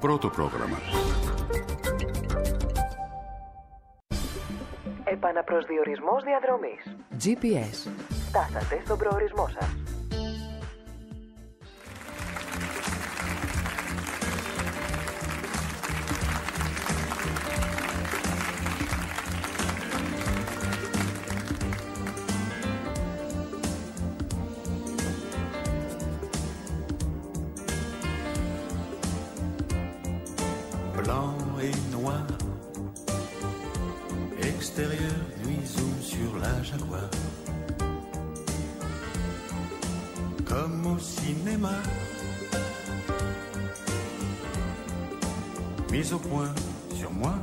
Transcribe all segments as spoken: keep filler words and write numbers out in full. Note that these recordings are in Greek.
Πρώτο πρόγραμμα. Επαναπροσδιορισμός διαδρομής. τζι πι ες. Φτάσατε στον προορισμό σας. Blanc et noir, extérieur, nuisons sur la Jaguar. Comme au cinéma, mise au point sur moi.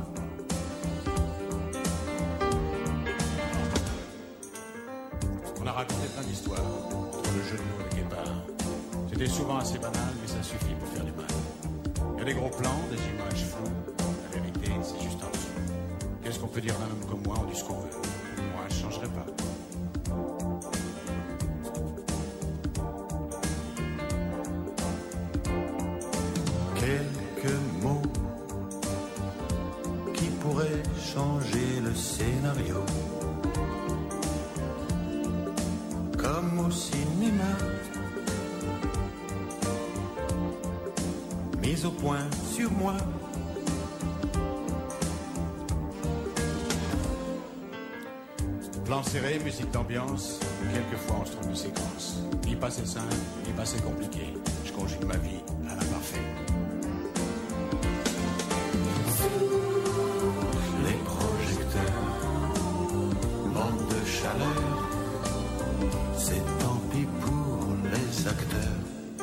On a raconté plein d'histoires entre le jeu de mots et le guépard. C'était souvent assez banal, mais ça suffit pour faire du mal. Il y a des gros plans, des images floues. La vérité, c'est juste en dessous. Qu'est-ce qu'on peut dire d'un homme comme moi? On dit ce qu'on veut. Moi, je changerai pas. Quelques mots qui pourraient changer le scénario. Comme au cinéma, mise au point sur moi. Plan serré, musique d'ambiance. Quelquefois, on se trompe de séquence. Ni pas c'est simple, ni pas c'est compliqué. Je conjugue ma vie à l'imparfait. Les projecteurs, manque de chaleur, c'est tant pis pour les acteurs.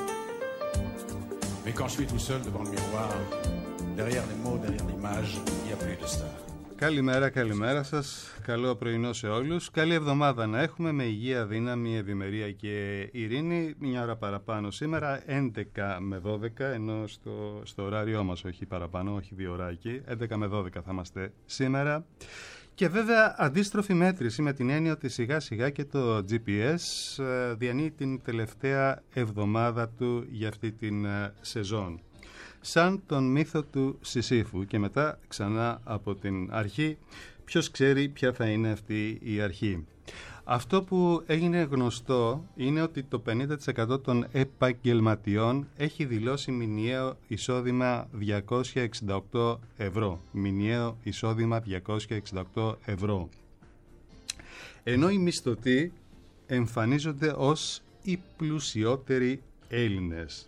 Mais quand je suis tout seul devant le miroir, derrière les mots, derrière l'image, il n'y a plus de star. Καλημέρα, καλημέρα σας. Καλό πρωινό σε όλους. Καλή εβδομάδα να έχουμε με υγεία, δύναμη, ευημερία και ειρήνη. Μια ώρα παραπάνω σήμερα, έντεκα με δώδεκα, ενώ στο, στο ωράριό μας, όχι παραπάνω, όχι δύο ωράκι. έντεκα με δώδεκα θα είμαστε σήμερα. Και βέβαια αντίστροφη μέτρηση με την έννοια ότι σιγά σιγά και το τζι πι ες διανύει την τελευταία εβδομάδα του για αυτή την σεζόν. Σαν τον μύθο του Σισίφου και μετά ξανά από την αρχή, ποιος ξέρει ποια θα είναι αυτή η αρχή. Αυτό που έγινε γνωστό είναι ότι το πενήντα τοις εκατό των επαγγελματιών έχει δηλώσει μηνιαίο εισόδημα διακόσια εξήντα οκτώ ευρώ. Μηνιαίο εισόδημα διακόσια εξήντα οκτώ ευρώ. Ενώ οι μισθωτοί εμφανίζονται ως οι πλουσιότεροι Έλληνες.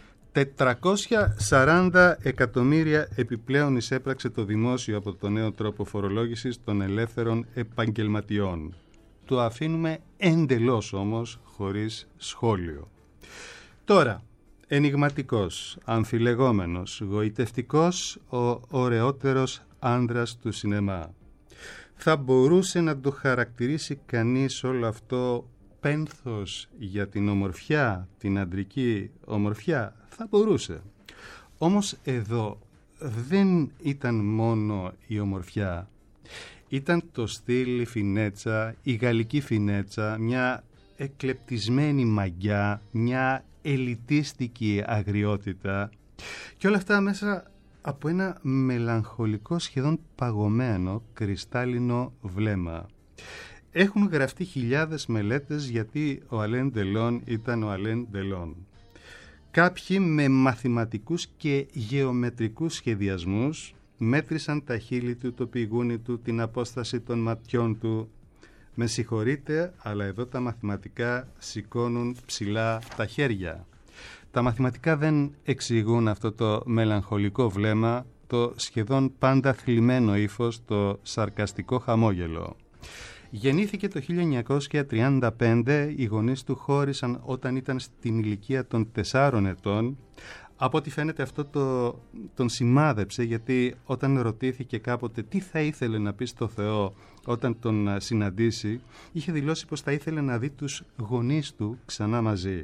τετρακόσια σαράντα εκατομμύρια επιπλέον εισέπραξε το δημόσιο από το νέο τρόπο φορολόγησης των ελεύθερων επαγγελματιών. Το αφήνουμε εντελώς όμως χωρίς σχόλιο. Τώρα, ενιγματικός, αμφιλεγόμενος, γοητευτικός, ο ωραιότερος άνδρας του σινεμά. Θα μπορούσε να το χαρακτηρίσει κανείς όλο αυτό πένθος για την ομορφιά, την αντρική ομορφιά? Θα μπορούσε. Όμως εδώ δεν ήταν μόνο η ομορφιά. Ήταν το στυλ, η φινέτσα, η γαλλική φινέτσα, μια εκλεπτισμένη μαγιά, μια ελιτίστικη αγριότητα και όλα αυτά μέσα από ένα μελαγχολικό, σχεδόν παγωμένο, κρυστάλλινο βλέμμα. Έχουν γραφτεί χιλιάδες μελέτες γιατί ο Αλέν Ντελόν ήταν ο Αλέν Ντελόν. Κάποιοι με μαθηματικούς και γεωμετρικούς σχεδιασμούς μέτρησαν τα χείλη του, το πηγούνι του, την απόσταση των ματιών του. Με συγχωρείτε, αλλά εδώ τα μαθηματικά σηκώνουν ψηλά τα χέρια. Τα μαθηματικά δεν εξηγούν αυτό το μελαγχολικό βλέμμα, το σχεδόν πάντα θλιμμένο ύφος, το σαρκαστικό χαμόγελο. Γεννήθηκε το χίλια εννιακόσια τριάντα πέντε, οι γονείς του χώρισαν όταν ήταν στην ηλικία των τεσσάρων ετών. Από ό,τι φαίνεται αυτό το, τον σημάδεψε, γιατί όταν ρωτήθηκε κάποτε τι θα ήθελε να πει στο Θεό όταν τον συναντήσει, είχε δηλώσει πως θα ήθελε να δει τους γονείς του ξανά μαζί.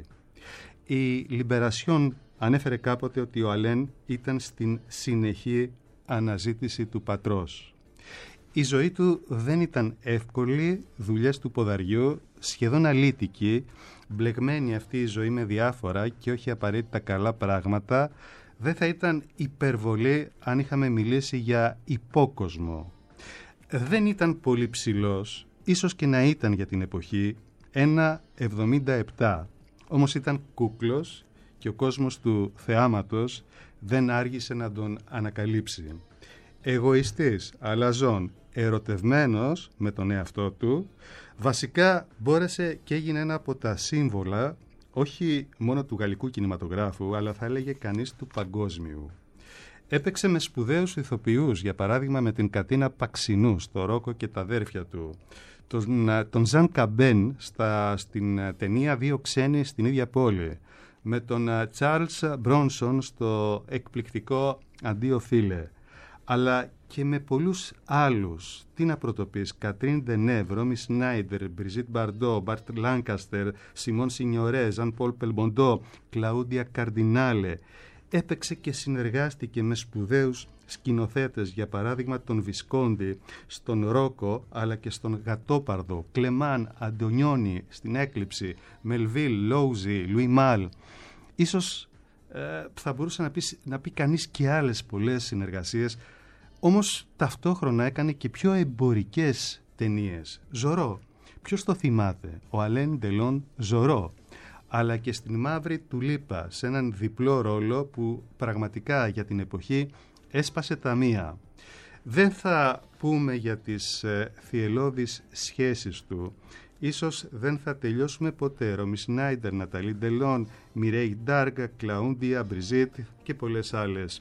Η Λιμπερασιόν ανέφερε κάποτε ότι ο Αλέν ήταν στην συνεχή αναζήτηση του πατρός. Η ζωή του δεν ήταν εύκολη, δουλειές του ποδαριού, σχεδόν αλήτικη, μπλεγμένη αυτή η ζωή με διάφορα και όχι απαραίτητα καλά πράγματα, δεν θα ήταν υπερβολή αν είχαμε μιλήσει για υπόκοσμο. Δεν ήταν πολύ ψηλός, ίσως και να ήταν για την εποχή, ένα εβδομήντα επτά. Όμως ήταν κούκλος και ο κόσμος του θεάματος δεν άργησε να τον ανακαλύψει. Εγωιστής, αλαζόν, ερωτευμένος με τον εαυτό του, βασικά μπόρεσε και έγινε ένα από τα σύμβολα όχι μόνο του γαλλικού κινηματογράφου, αλλά θα έλεγε κανείς του παγκόσμιου. Έπαιξε με σπουδαίους ηθοποιούς, για παράδειγμα με την Κατίνα Παξινού στο Ρόκο και τα αδέρφια του, τον, τον Ζαν Καμπέν στα, στην ταινία Δύο ξένοι στην ίδια πόλη, με τον Τσάρλς Μπρόνσον στο εκπληκτικό Αντίο φίλε, αλλά και με πολλούς άλλους. Τι να πρωτοπείς, Κατρίν Ντενέβ, Ρόμι Σνάιντερ, Μπριζίτ Μπαρντό, Μπαρτ Λάνκαστερ, Σιμών Σινιορέ, Ζαν Πολ Πελμοντό, Κλαούντια Καρντινάλε. Έπαιξε και συνεργάστηκε με σπουδαίους σκηνοθέτες, για παράδειγμα τον Βισκόντι στον Ρόκο, αλλά και στον Γατόπαρδο, Κλεμάν, Αντωνιόνι στην Έκλειψη, Μελβίλ, Λόουζι, Λουί Μάλ. Ίσως ε, θα μπορούσε να πει, να πει κανείς και άλλες πολλές συνεργασίες, όμως ταυτόχρονα έκανε και πιο εμπορικές ταινίες. Ζωρό, ποιος το θυμάται, ο Αλέν Ντελόν Ζωρό, αλλά και στην Μαύρη Τουλίπα, σε έναν διπλό ρόλο που πραγματικά για την εποχή έσπασε τα μία. Δεν θα πούμε για τις ε, θυελλώδεις σχέσεις του. Ίσως δεν θα τελειώσουμε ποτέ. Ρόμι Σνάιντερ, Ναταλή Ντελόν, Μιρέι Ντάργα, Κλαούντια, Μπριζίτ και πολλές άλλες.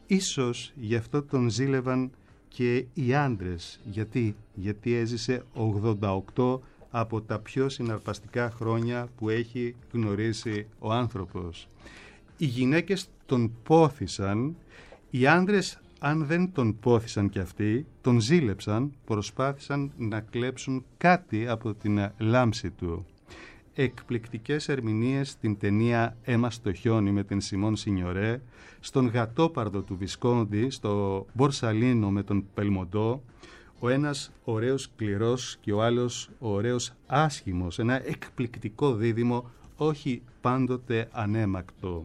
Ίσως γι' αυτό τον ζήλευαν και οι άντρες. Γιατί, γιατί έζησε ογδόντα οκτώ από τα πιο συναρπαστικά χρόνια που έχει γνωρίσει ο άνθρωπος. Οι γυναίκες τον πόθησαν, οι άντρες αν δεν τον πόθησαν κι αυτοί, τον ζήλεψαν, προσπάθησαν να κλέψουν κάτι από την λάμψη του. Εκπληκτικές ερμηνείες στην ταινία «Έμα στο χιόνι» με την Σιμών Σινιορέ, στον Γατόπαρδο του Βισκόντι, στο Μπορσαλίνο με τον Πελμοντό, ο ένας ωραίος σκληρός και ο άλλος ωραίος άσχημος, ένα εκπληκτικό δίδυμο, όχι πάντοτε ανέμακτο.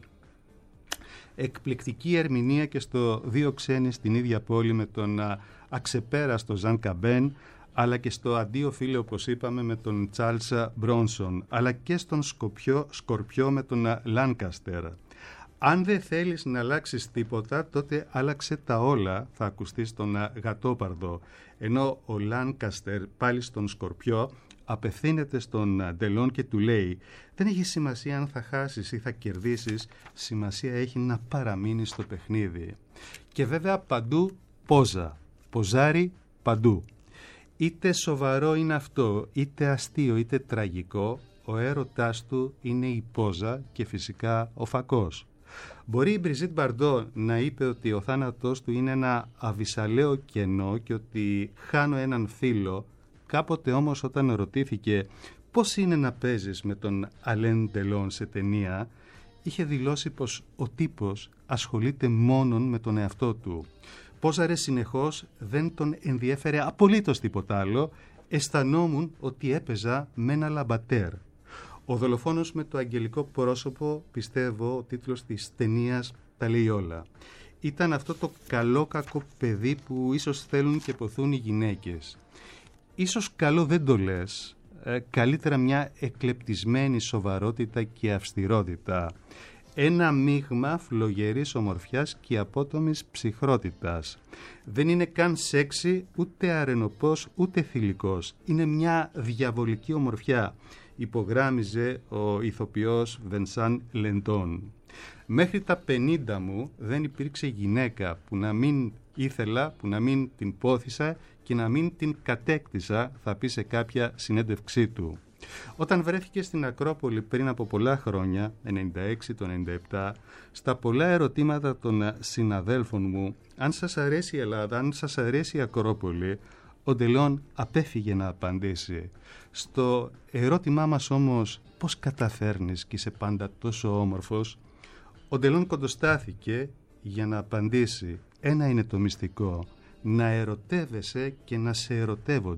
Εκπληκτική ερμηνεία και στο Δύο ξένοι στην ίδια πόλη με τον αξεπέραστο Ζαν Καμπέν, αλλά και στο Αντίο φίλε, όπως είπαμε, με τον Τσάρλς Μπρόνσον, αλλά και στον Σκοπιό, Σκορπιό με τον Λάνκαστερ. Αν δεν θέλεις να αλλάξεις τίποτα, τότε άλλαξε τα όλα, θα ακουστεί στον Γατόπαρδο. Ενώ ο Λάνκαστερ πάλι στον Σκορπιό απευθύνεται στον Ντελόν και του λέει «Δεν έχει σημασία αν θα χάσεις ή θα κερδίσεις, σημασία έχει να παραμείνεις στο παιχνίδι». Και βέβαια παντού πόζα, ποζάρι παντού. Είτε σοβαρό είναι αυτό, είτε αστείο, είτε τραγικό, ο έρωτάς του είναι η πόζα και φυσικά ο φακός. Μπορεί η Μπριζίτ Μπαρντό να είπε ότι ο θάνατός του είναι ένα αβυσαλαίο κενό και ότι χάνω έναν φίλο. Κάποτε όμως όταν ρωτήθηκε πώς είναι να παίζεις με τον Αλέν Ντελόν σε ταινία, είχε δηλώσει πως ο τύπος ασχολείται μόνον με τον εαυτό του. Πόζαρε συνεχώς, δεν τον ενδιέφερε απολύτως τίποτα άλλο, αισθανόμουν ότι έπαιζα με ένα λαμπατέρ. Ο δολοφόνος με το αγγελικό πρόσωπο, πιστεύω, ο τίτλος της ταινίας τα λέει όλα. Ήταν αυτό το καλό κακό παιδί που ίσως θέλουν και ποθούν οι γυναίκες. Ίσως καλό δεν το λες, ε, καλύτερα μια εκλεπτισμένη σοβαρότητα και αυστηρότητα. Ένα μείγμα φλογερής ομορφιάς και απότομης ψυχρότητας. Δεν είναι καν σεξι, ούτε αρενοπός, ούτε θηλυκός. Είναι μια διαβολική ομορφιά, υπογράμμιζε ο ηθοποιός Βενσάν Λεντών. Μέχρι τα πενήντα μου δεν υπήρξε γυναίκα που να μην ήθελα, που να μην την πόθησα και να μην την κατέκτησα, θα πει σε κάποια συνέντευξή του. Όταν βρέθηκε στην Ακρόπολη πριν από πολλά χρόνια, ενενήντα έξι το ενενήντα επτά, στα πολλά ερωτήματα των συναδέλφων μου, αν σας αρέσει η Ελλάδα, αν σας αρέσει η Ακρόπολη, ο Ντελόν απέφυγε να απαντήσει. Στο ερώτημά μας όμως, πώς καταφέρνεις και είσαι πάντα τόσο όμορφος, ο Ντελόν κοντοστάθηκε για να απαντήσει. Ένα είναι το μυστικό, να ερωτεύεσαι και να σε ερωτεύονται.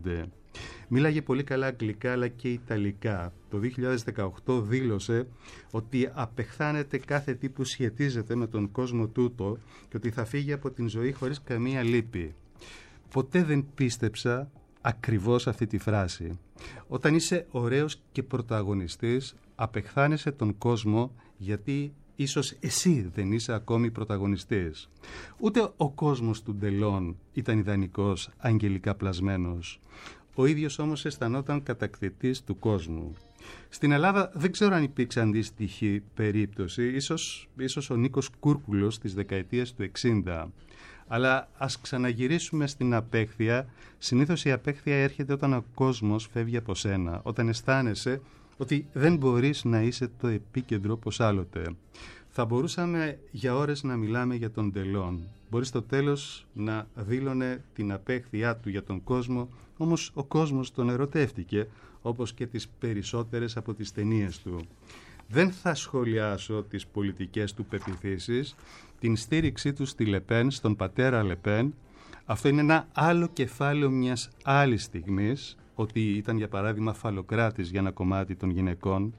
Μίλαγε πολύ καλά αγγλικά αλλά και ιταλικά. Το δύο χιλιάδες δεκαοκτώ δήλωσε ότι απεχθάνεται κάθε τι που σχετίζεται με τον κόσμο τούτο και ότι θα φύγει από την ζωή χωρίς καμία λύπη. Ποτέ δεν πίστεψα ακριβώς αυτή τη φράση. Όταν είσαι ωραίος και πρωταγωνιστής, απεχθάνεσαι τον κόσμο γιατί ίσως εσύ δεν είσαι ακόμη πρωταγωνιστής. Ούτε ο κόσμος του Ντελόν ήταν ιδανικός, αγγελικά πλασμένος. Ο ίδιος όμως αισθανόταν κατακτητής του κόσμου. Στην Ελλάδα δεν ξέρω αν υπήρξε αντίστοιχη περίπτωση, ίσως, ίσως ο Νίκος Κούρκουλος της δεκαετίας του εξήντα. Αλλά ας ξαναγυρίσουμε στην απέχθεια. Συνήθως η απέχθεια έρχεται όταν ο κόσμος φεύγει από σένα, όταν αισθάνεσαι ότι δεν μπορείς να είσαι το επίκεντρο όπως άλλοτε. Θα μπορούσαμε για ώρες να μιλάμε για τον Ντελόν. Μπορεί στο τέλος να δήλωνε την απέχθειά του για τον κόσμο, όμως ο κόσμος τον ερωτεύτηκε, όπως και τις περισσότερες από τις ταινίες του. Δεν θα σχολιάσω τις πολιτικές του πεποιθήσεις, την στήριξή του στη Λεπέν, στον πατέρα Λεπέν. Αυτό είναι ένα άλλο κεφάλαιο μιας άλλης στιγμής, ότι ήταν για παράδειγμα φαλοκράτης για ένα κομμάτι των γυναικών.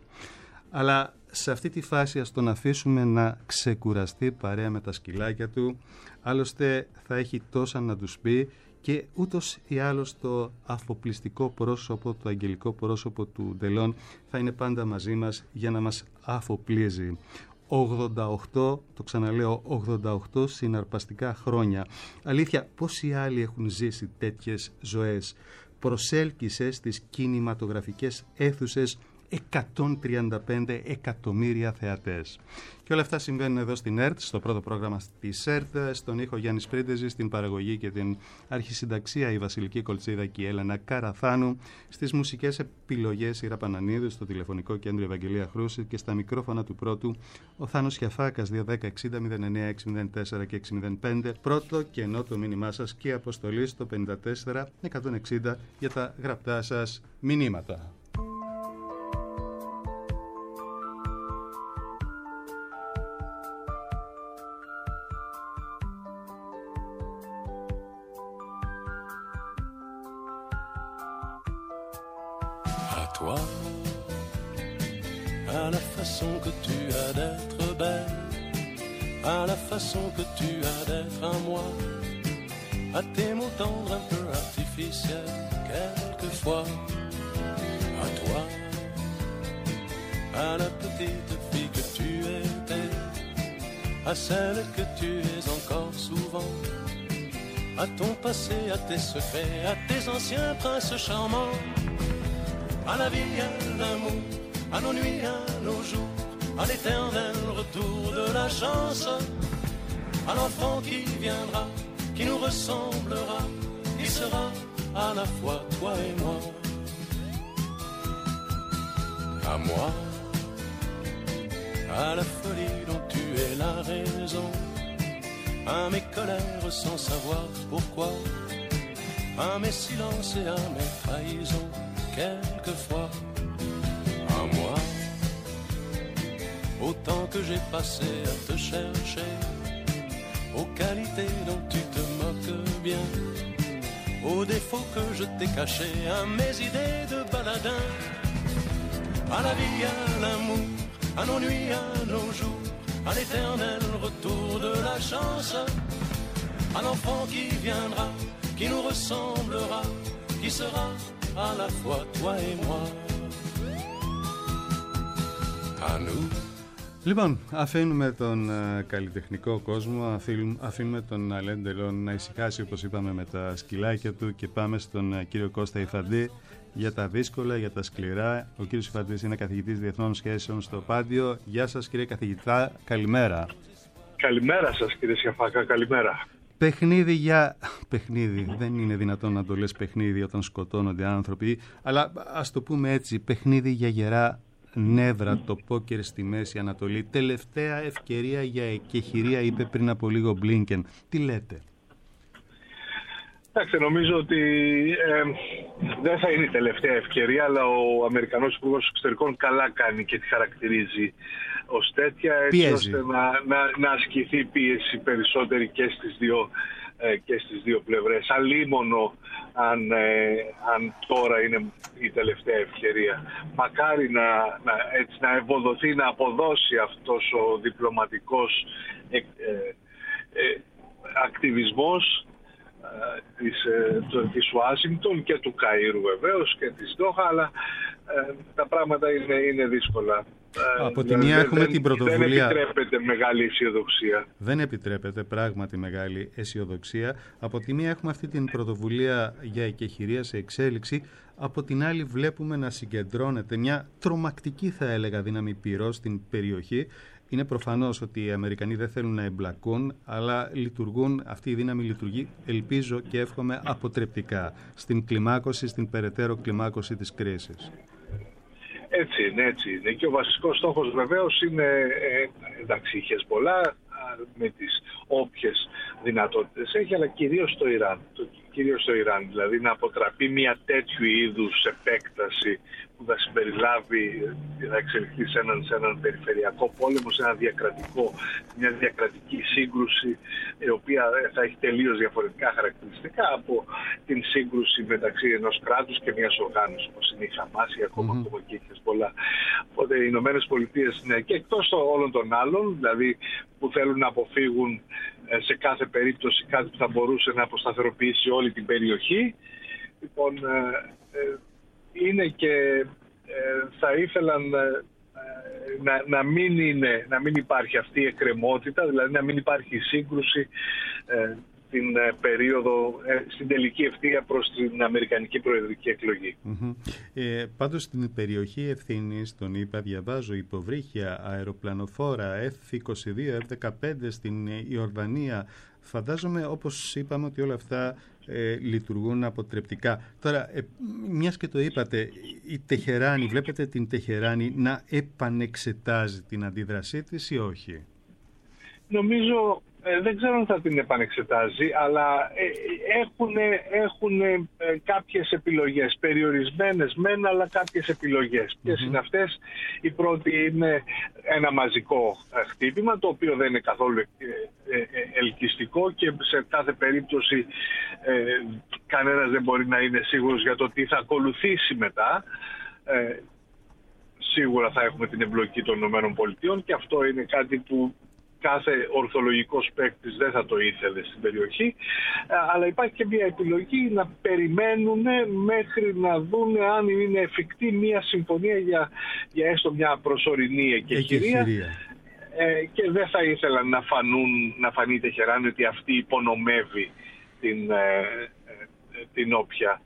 Αλλά σε αυτή τη φάση ας τον αφήσουμε να ξεκουραστεί παρέα με τα σκυλάκια του, άλλωστε θα έχει τόσα να τους πει και ούτως ή άλλως το αφοπλιστικό πρόσωπο, το αγγελικό πρόσωπο του Ντελόν θα είναι πάντα μαζί μας για να μας αφοπλίζει. ογδόντα οκτώ, το ξαναλέω, ογδόντα οκτώ συναρπαστικά χρόνια. Αλήθεια, πόσοι άλλοι έχουν ζήσει τέτοιες ζωές? Προσέλκυσε στις κινηματογραφικές αίθουσες εκατόν τριάντα πέντε εκατομμύρια θεατές. Και όλα αυτά συμβαίνουν εδώ στην ΕΡΤ, στο πρώτο πρόγραμμα της ΕΡΤ, στον ήχο Γιάννης Πρίντεζη, στην παραγωγή και την αρχισυνταξία η Βασιλική Κολτσίδα και η Έλενα Καραθάνου, στις μουσικές επιλογές η Ραπανανίδου, στο τηλεφωνικό κέντρο Ευαγγελία Χρούση και στα μικρόφωνα του πρώτου ο Θάνος Χιαφάκας δύο ένα μηδέν εξήντα μηδέν εννέα έξι μηδέν τέσσερα και έξι μηδέν πέντε. Πρώτο και ενώ το μήνυμά σας και αποστολή στο πενήντα τέσσερα εκατόν εξήντα για τα γραπτά σας μηνύματα. Toi, à la façon que tu as d'être belle, à la façon que tu as d'être à moi, à tes mots tendres un peu artificiels quelquefois, à toi, à la petite fille que tu étais, à celle que tu es encore souvent, à ton passé, à tes secrets, à tes anciens princes charmants. À la vie, à l'amour, à nos nuits, à nos jours, à l'éternel retour de la chance, à l'enfant qui viendra, qui nous ressemblera, qui sera à la fois toi et moi. À moi, à la folie dont tu es la raison, à mes colères sans savoir pourquoi, à mes silences et à mes trahisons. Quelquefois, à moi, au temps que j'ai passé à te chercher, aux qualités dont tu te moques bien, aux défauts que je t'ai cachés, à mes idées de baladin, à la vie, à l'amour, à nos nuits, à nos jours, à l'éternel retour de la chance, à l'enfant qui viendra, qui nous ressemblera, qui sera à la fois toi et moi. À nous. Λοιπόν, αφήνουμε τον uh, καλλιτεχνικό κόσμο, αφήνουμε, αφήνουμε τον Αλέν Ντελόν να ησυχάσει, όπως είπαμε, με τα σκυλάκια του και πάμε στον uh, κύριο Κώστα Ιφαντή για τα δύσκολα, για τα σκληρά. Ο κύριος Ιφαντής είναι καθηγητής διεθνών σχέσεων στο Πάντιο. Γεια σας κύριε καθηγητά, καλημέρα. Καλημέρα σας κύριε Σιαφάκα, καλημέρα. Παιχνίδι για... Παιχνίδι, δεν είναι δυνατόν να το λες παιχνίδι όταν σκοτώνονται άνθρωποι, αλλά ας το πούμε έτσι, παιχνίδι για γερά νεύρα, το πόκερ στη Μέση Ανατολή. Τελευταία ευκαιρία για εκεχηρία, είπε πριν από λίγο Μπλίνκεν. Τι λέτε? Εντάξει, νομίζω ότι ε, δεν θα είναι η τελευταία ευκαιρία, αλλά ο Αμερικανός Υπουργός Εξωτερικών καλά κάνει και τη χαρακτηρίζει ως τέτοια, έτσι ώστε να, να, να ασκηθεί πίεση περισσότερη και στις δύο και στις δύο πλευρές, αλίμονο αν, αν τώρα είναι η τελευταία ευκαιρία. Μακάρι να, να, έτσι, να ευοδοθεί, να αποδώσει αυτός ο διπλωματικός ε, ε, ε, ακτιβισμός ε, της, ε, της Ουάσιγκτον και του Καΐρου βεβαίως και της Δόχα, αλλά ε, τα πράγματα είναι, είναι δύσκολα. Από τη μία έχουμε δεν, την πρωτοβουλία. Δεν επιτρέπεται μεγάλη αισιοδοξία. Δεν επιτρέπεται πράγματι μεγάλη αισιοδοξία. Από τη μία έχουμε αυτή την πρωτοβουλία για εκεχηρία σε εξέλιξη. Από την άλλη βλέπουμε να συγκεντρώνεται μια τρομακτική, θα έλεγα, δύναμη πυρός στην περιοχή. Είναι προφανώς ότι οι Αμερικανοί δεν θέλουν να εμπλακούν, αλλά λειτουργούν, αυτή η δύναμη λειτουργεί, ελπίζω και εύχομαι, αποτρεπτικά στην κλιμάκωση, στην περαιτέρω κλιμάκωση της κρίσης. Έτσι είναι, έτσι είναι. Και ο βασικός στόχος βεβαίως είναι, ε, εντάξει, η Χεσμπολά με τις όποιες δυνατότητες έχει, αλλά κυρίως το Ιράν. Το, κυρίως το Ιράν, δηλαδή να αποτραπεί μια τέτοιου είδους επέκταση που θα συμπεριλάβει, θα εξελιχθεί σε έναν, σε έναν περιφερειακό πόλεμο, σε ένα διακρατικό, μια διακρατική σύγκρουση, η οποία θα έχει τελείως διαφορετικά χαρακτηριστικά από την σύγκρουση μεταξύ ενός κράτους και μιας οργάνωσης, όπως είναι η Χαμάς ή ακόμα, mm-hmm. ακόμα και η Χεσμπολά. Οπότε οι Ηνωμένες Πολιτείες, ναι, και εκτός των όλων των άλλων, δηλαδή που θέλουν να αποφύγουν σε κάθε περίπτωση κάτι που θα μπορούσε να αποσταθεροποιήσει όλη την περιοχή. Λοιπόν, είναι και θα ήθελαν να, να, μην είναι, να μην υπάρχει αυτή η εκκρεμότητα, δηλαδή να μην υπάρχει σύγκρουση την περίοδο, στην τελική ευθεία προς την Αμερικανική προεδρική εκλογή. Mm-hmm. Ε, πάντως στην περιοχή ευθύνης, τον είπα, διαβάζω υποβρύχια, αεροπλανοφόρα, εφ είκοσι δύο, εφ δεκαπέντε στην Ιορδανία. Φαντάζομαι, όπως είπαμε, ότι όλα αυτά ε, λειτουργούν αποτρεπτικά. Τώρα, ε, μιας και το είπατε, η Τεχεράνη, βλέπετε την Τεχεράνη να επανεξετάζει την αντίδρασή της ή όχι? Νομίζω, ε, δεν ξέρω αν θα την επανεξετάζει, αλλά ε, έχουν, έχουν ε, κάποιες επιλογές, περιορισμένες μεν, αλλά κάποιες επιλογές. Mm-hmm. Ποιες είναι αυτές? Η πρώτη είναι ένα μαζικό χτύπημα, το οποίο δεν είναι καθόλου ε, ε, ελκυστικό και σε κάθε περίπτωση ε, κανένας δεν μπορεί να είναι σίγουρος για το τι θα ακολουθήσει μετά. Ε, σίγουρα θα έχουμε την εμπλοκή των ΗΠΑ και αυτό είναι κάτι που κάθε ορθολογικός παίκτης δεν θα το ήθελε στην περιοχή, αλλά υπάρχει και μια επιλογή να περιμένουν μέχρι να δουν αν είναι εφικτή μια συμφωνία για, για έστω μια προσωρινή εκεχηρία, ε, και δεν θα ήθελαν να, φανούν, να φανεί η Τεχεράνη ότι αυτή υπονομεύει την, ε, την όποια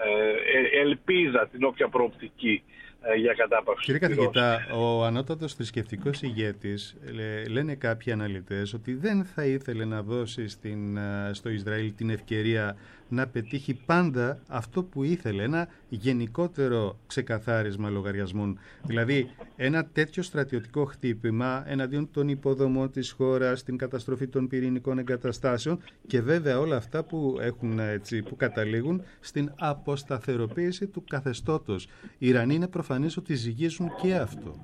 ε, ελπίδα, την όποια προοπτική για κατάπαυση. Κύριε καθηγητά, ο ανώτατος θρησκευτικός ηγέτης, λένε κάποιοι αναλυτές, ότι δεν θα ήθελε να δώσει στην, στο Ισραήλ την ευκαιρία να πετύχει πάντα αυτό που ήθελε, ένα γενικότερο ξεκαθάρισμα λογαριασμών. Δηλαδή, ένα τέτοιο στρατιωτικό χτύπημα εναντίον των υποδομών της χώρας, την καταστροφή των πυρηνικών εγκαταστάσεων και βέβαια όλα αυτά που, έχουν, έτσι, που καταλήγουν στην αποσταθεροποίηση του καθεστώτος. Οι Ιρανοί είναι προφανές ότι ζυγίζουν και αυτό.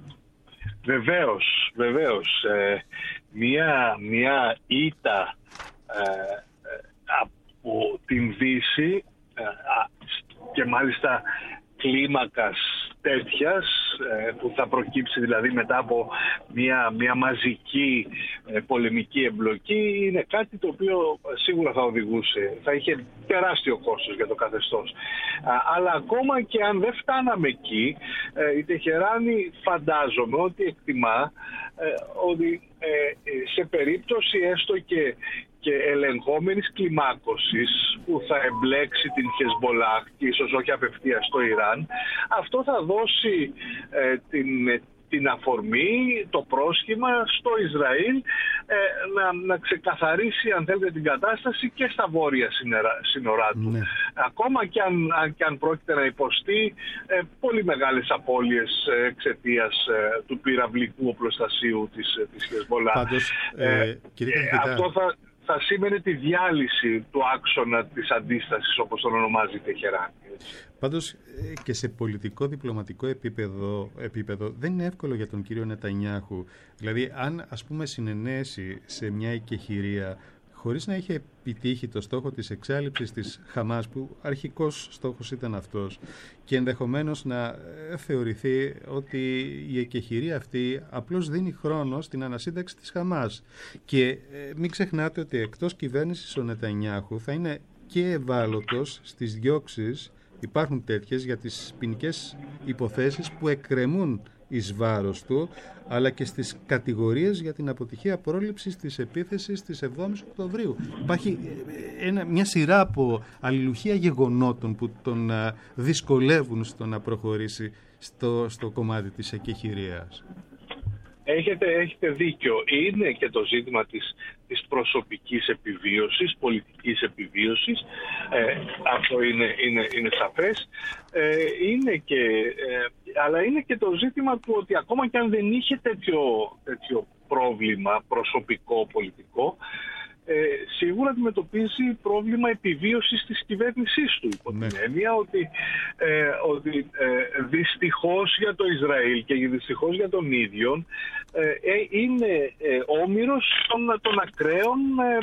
Βεβαίως, βεβαίως. Ε, μια, μια ήττα ε, από την Δύση ε, και μάλιστα κλίμακας τέτοιας ε, που θα προκύψει δηλαδή μετά από μια, μια μαζική ε, πολεμική εμπλοκή είναι κάτι το οποίο σίγουρα θα οδηγούσε, θα είχε τεράστιο κόστος για το καθεστώς. Α, αλλά ακόμα και αν δεν φτάναμε εκεί, ε, η Τεχεράνη φαντάζομαι ότι εκτιμά ε, ότι ε, σε περίπτωση έστω και και ελεγχόμενης κλιμάκωσης που θα εμπλέξει την Χεσμπολάχ και ίσως όχι απευθείας στο Ιράν, αυτό θα δώσει ε, την, την αφορμή, το πρόσχημα στο Ισραήλ ε, να, να ξεκαθαρίσει αν θέλετε την κατάσταση και στα βόρεια σύνορά του. Ναι. Ακόμα και αν, αν, και αν πρόκειται να υποστεί ε, πολύ μεγάλες απώλειες ε, εξαιτίας ε, του πυραυλικού οπλοστασίου της, της Χεσμπολάχ. Πάντως, ε, ε, ε, αυτό θα... θα σήμαινε τη διάλυση του άξονα της αντίστασης, όπως τον ονομάζει η Τεχεράνη. Πάντως και σε πολιτικό διπλωματικό επίπεδο, επίπεδο δεν είναι εύκολο για τον κύριο Νετανιάχου. Δηλαδή αν ας πούμε συνενέσει σε μια εκεχηρία χωρίς να είχε επιτύχει το στόχο της εξάλειψης της Χαμάς, που αρχικός στόχος ήταν αυτός, και ενδεχομένως να θεωρηθεί ότι η εκεχηρία αυτή απλώς δίνει χρόνο στην ανασύνταξη της Χαμάς. Και ε, μην ξεχνάτε ότι εκτός κυβέρνησης ο Νετανιάχου θα είναι και ευάλωτος στις διώξεις, υπάρχουν τέτοιες, για τις ποινικές υποθέσεις που εκκρεμούν εις βάρος του, αλλά και στις κατηγορίες για την αποτυχία πρόληψης της επίθεσης της εβδόμης Οκτωβρίου. Υπάρχει ένα, μια σειρά από αλληλουχία γεγονότων που τον α, δυσκολεύουν στο να προχωρήσει στο, στο κομμάτι της εκεχηρίας. Έχετε, έχετε δίκιο. Είναι και το ζήτημα της, της προσωπικής επιβίωσης, πολιτικής επιβίωσης. Ε, αυτό είναι, είναι, είναι σαφές. Ε, είναι και, ε, αλλά είναι και το ζήτημα του ότι ακόμα και αν δεν είχε τέτοιο, τέτοιο πρόβλημα προσωπικό, πολιτικό, Ε, σίγουρα αντιμετωπίζει πρόβλημα επιβίωσης της κυβέρνησής του, υπό την έννοια ότι, ε, ότι ε, δυστυχώς για το Ισραήλ και δυστυχώς για τον ίδιο ε, ε, είναι ε, όμηρος των, των ακραίων ε,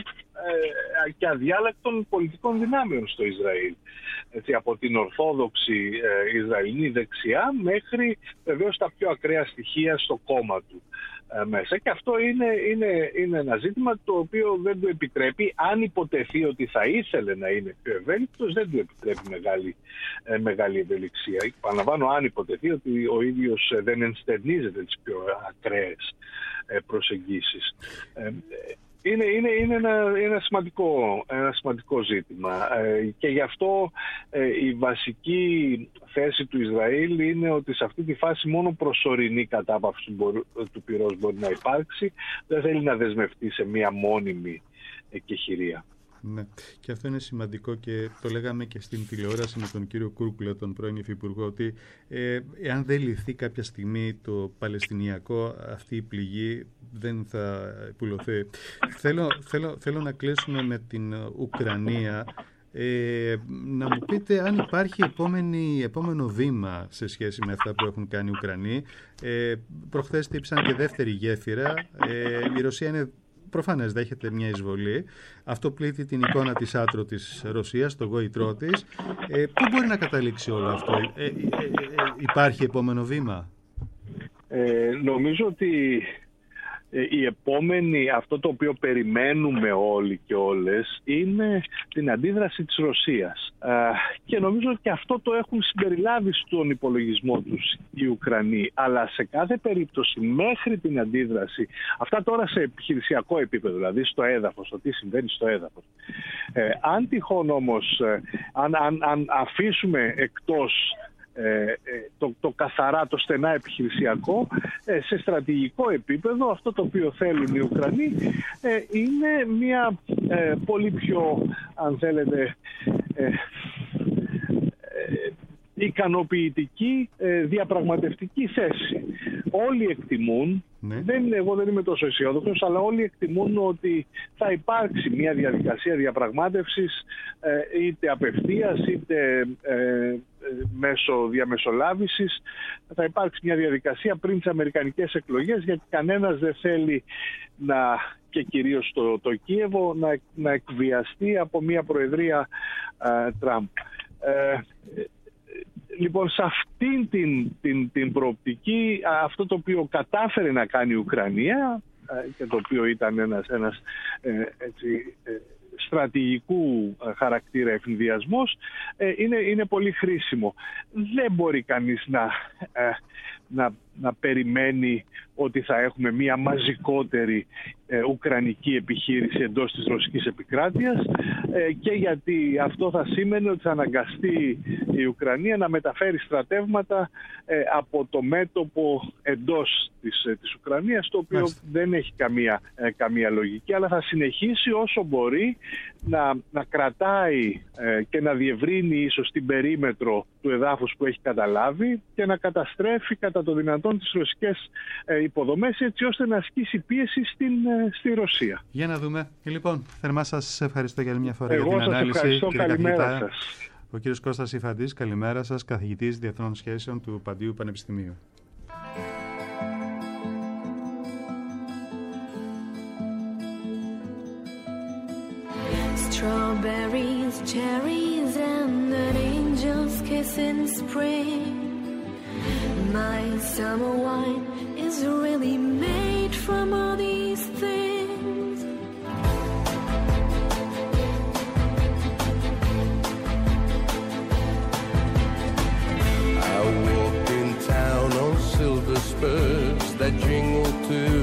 ε, και αδιάλακτων πολιτικών δυνάμεων στο Ισραήλ. Έτσι, από την ορθόδοξη ε, Ισραηλινή δεξιά μέχρι βεβαίως τα πιο ακραία στοιχεία στο κόμμα του μέσα. Και αυτό είναι, είναι, είναι ένα ζήτημα το οποίο δεν του επιτρέπει, αν υποτεθεί ότι θα ήθελε να είναι πιο ευέλικτος, δεν του επιτρέπει μεγάλη, ε, μεγάλη ευελιξία. Επαναλαμβάνω, αν υποτεθεί ότι ο ίδιος δεν ενστερνίζεται τις πιο ακραίες ε, προσεγγίσεις. Ε, Είναι, είναι, είναι ένα, ένα, σημαντικό, ένα σημαντικό ζήτημα ε, και γι' αυτό ε, η βασική θέση του Ισραήλ είναι ότι σε αυτή τη φάση μόνο προσωρινή κατάπαυση του, του πυρός μπορεί να υπάρξει. Δεν θέλει να δεσμευτεί σε μία μόνιμη εκεχηρία. Ναι, και αυτό είναι σημαντικό και το λέγαμε και στην τηλεόραση με τον κύριο Κούρκουλα, τον πρώην υφυπουργό, ότι ε, εάν δεν λυθεί κάποια στιγμή το Παλαιστινιακό, αυτή η πληγή δεν θα υπουλωθεί. Θέλω, θέλω, θέλω να κλείσουμε με την Ουκρανία. Ε, να μου πείτε αν υπάρχει επόμενη, επόμενο βήμα σε σχέση με αυτά που έχουν κάνει οι Ουκρανοί. Ε, προχθές τύψαν και δεύτερη γέφυρα. Ε, η Ρωσία είναι προφανές, δέχεται μια εισβολή. Αυτό πλήττει την εικόνα της άτρο της Ρωσίας, το γόητρό της. Ε, πού μπορεί να καταλήξει όλο αυτό? Ε, ε, ε, υπάρχει επόμενο βήμα? Ε, νομίζω ότι η επόμενη, αυτό το οποίο περιμένουμε όλοι και όλες, είναι την αντίδραση της Ρωσίας. Και νομίζω και αυτό το έχουν συμπεριλάβει στον υπολογισμό τους οι Ουκρανοί. Αλλά σε κάθε περίπτωση, μέχρι την αντίδραση, αυτά τώρα σε επιχειρησιακό επίπεδο, δηλαδή στο έδαφος, το τι συμβαίνει στο έδαφος. Ε, αν τυχόν όμως, αν, αν, αν αφήσουμε εκτός Ε, το, το καθαρά, το στενά επιχειρησιακό, ε, σε στρατηγικό επίπεδο αυτό το οποίο θέλουν οι Ουκρανοί ε, είναι μια ε, πολύ πιο, αν θέλετε, ε, ε, ικανοποιητική ε, διαπραγματευτική θέση. Όλοι εκτιμούν, ναι. δεν, εγώ δεν είμαι τόσο αισιόδοξος, αλλά όλοι εκτιμούν ότι θα υπάρξει μια διαδικασία διαπραγμάτευσης ε, είτε απευθείας είτε ε, μέσω διαμεσολάβησης. Θα υπάρξει μια διαδικασία πριν τις αμερικανικές εκλογές, γιατί κανένας δεν θέλει να, και κυρίως το, το Κίεβο, να, να εκβιαστεί από μια προεδρία ε, Τραμπ. Ε, Λοιπόν, σε αυτήν την, την, την προοπτική, αυτό το οποίο κατάφερε να κάνει η Ουκρανία και το οποίο ήταν ένας, ένας έτσι, στρατηγικού χαρακτήρα ευνηδιασμός, είναι, είναι πολύ χρήσιμο. Δεν μπορεί κανείς να, να, να περιμένει ότι θα έχουμε μια μαζικότερη ε, ουκρανική επιχείρηση εντός της ρωσικής επικράτειας ε, και γιατί αυτό θα σήμαινε ότι θα αναγκαστεί η Ουκρανία να μεταφέρει στρατεύματα ε, από το μέτωπο εντός της, ε, της Ουκρανίας, το οποίο Μάλιστα. δεν έχει καμία, ε, καμία λογική, αλλά θα συνεχίσει όσο μπορεί να, να κρατάει ε, και να διευρύνει ίσως την περίμετρο του εδάφους που έχει καταλάβει και να καταστρέφει κατά το δυνατόν τις ρωσικές ε, υποδομές, έτσι ώστε να ασκήσει πίεση στην, στη Ρωσία. Για να δούμε. Λοιπόν, θερμά σας ευχαριστώ για άλλη μια φορά. Εγώ για την σας ανάλυση. Ευχαριστώ. Κύριε καλημέρα καθηγητά, σας. Ο κύριος Κώστας Ιφαντής, καλημέρα σας, καθηγητής Διεθνών Σχέσεων του Παντίου Πανεπιστημίου. Strawberries, cherries, and an angel's kiss in spring. My summer wine is really made from all these things. I walked in town on silver spurs that jingle too.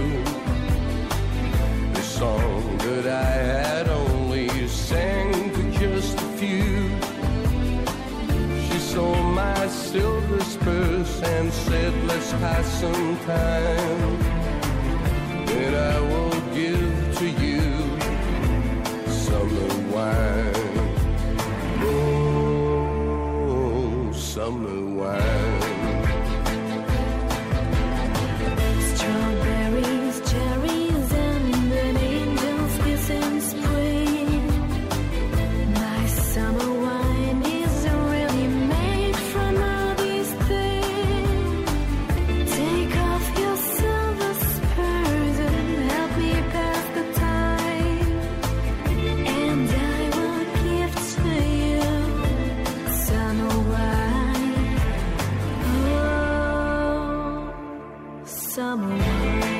The song that I had only sang to just a few. She saw my silver spurs and said, let's pass some time. And I will give to you summer wine. Oh, summer wine. Strawberries, cherries, and an angel's kiss in spring. My summer wine is really made from all these things. Take off your silver spurs and help me pass the time. And I will give to you summer wine. Oh, summer wine.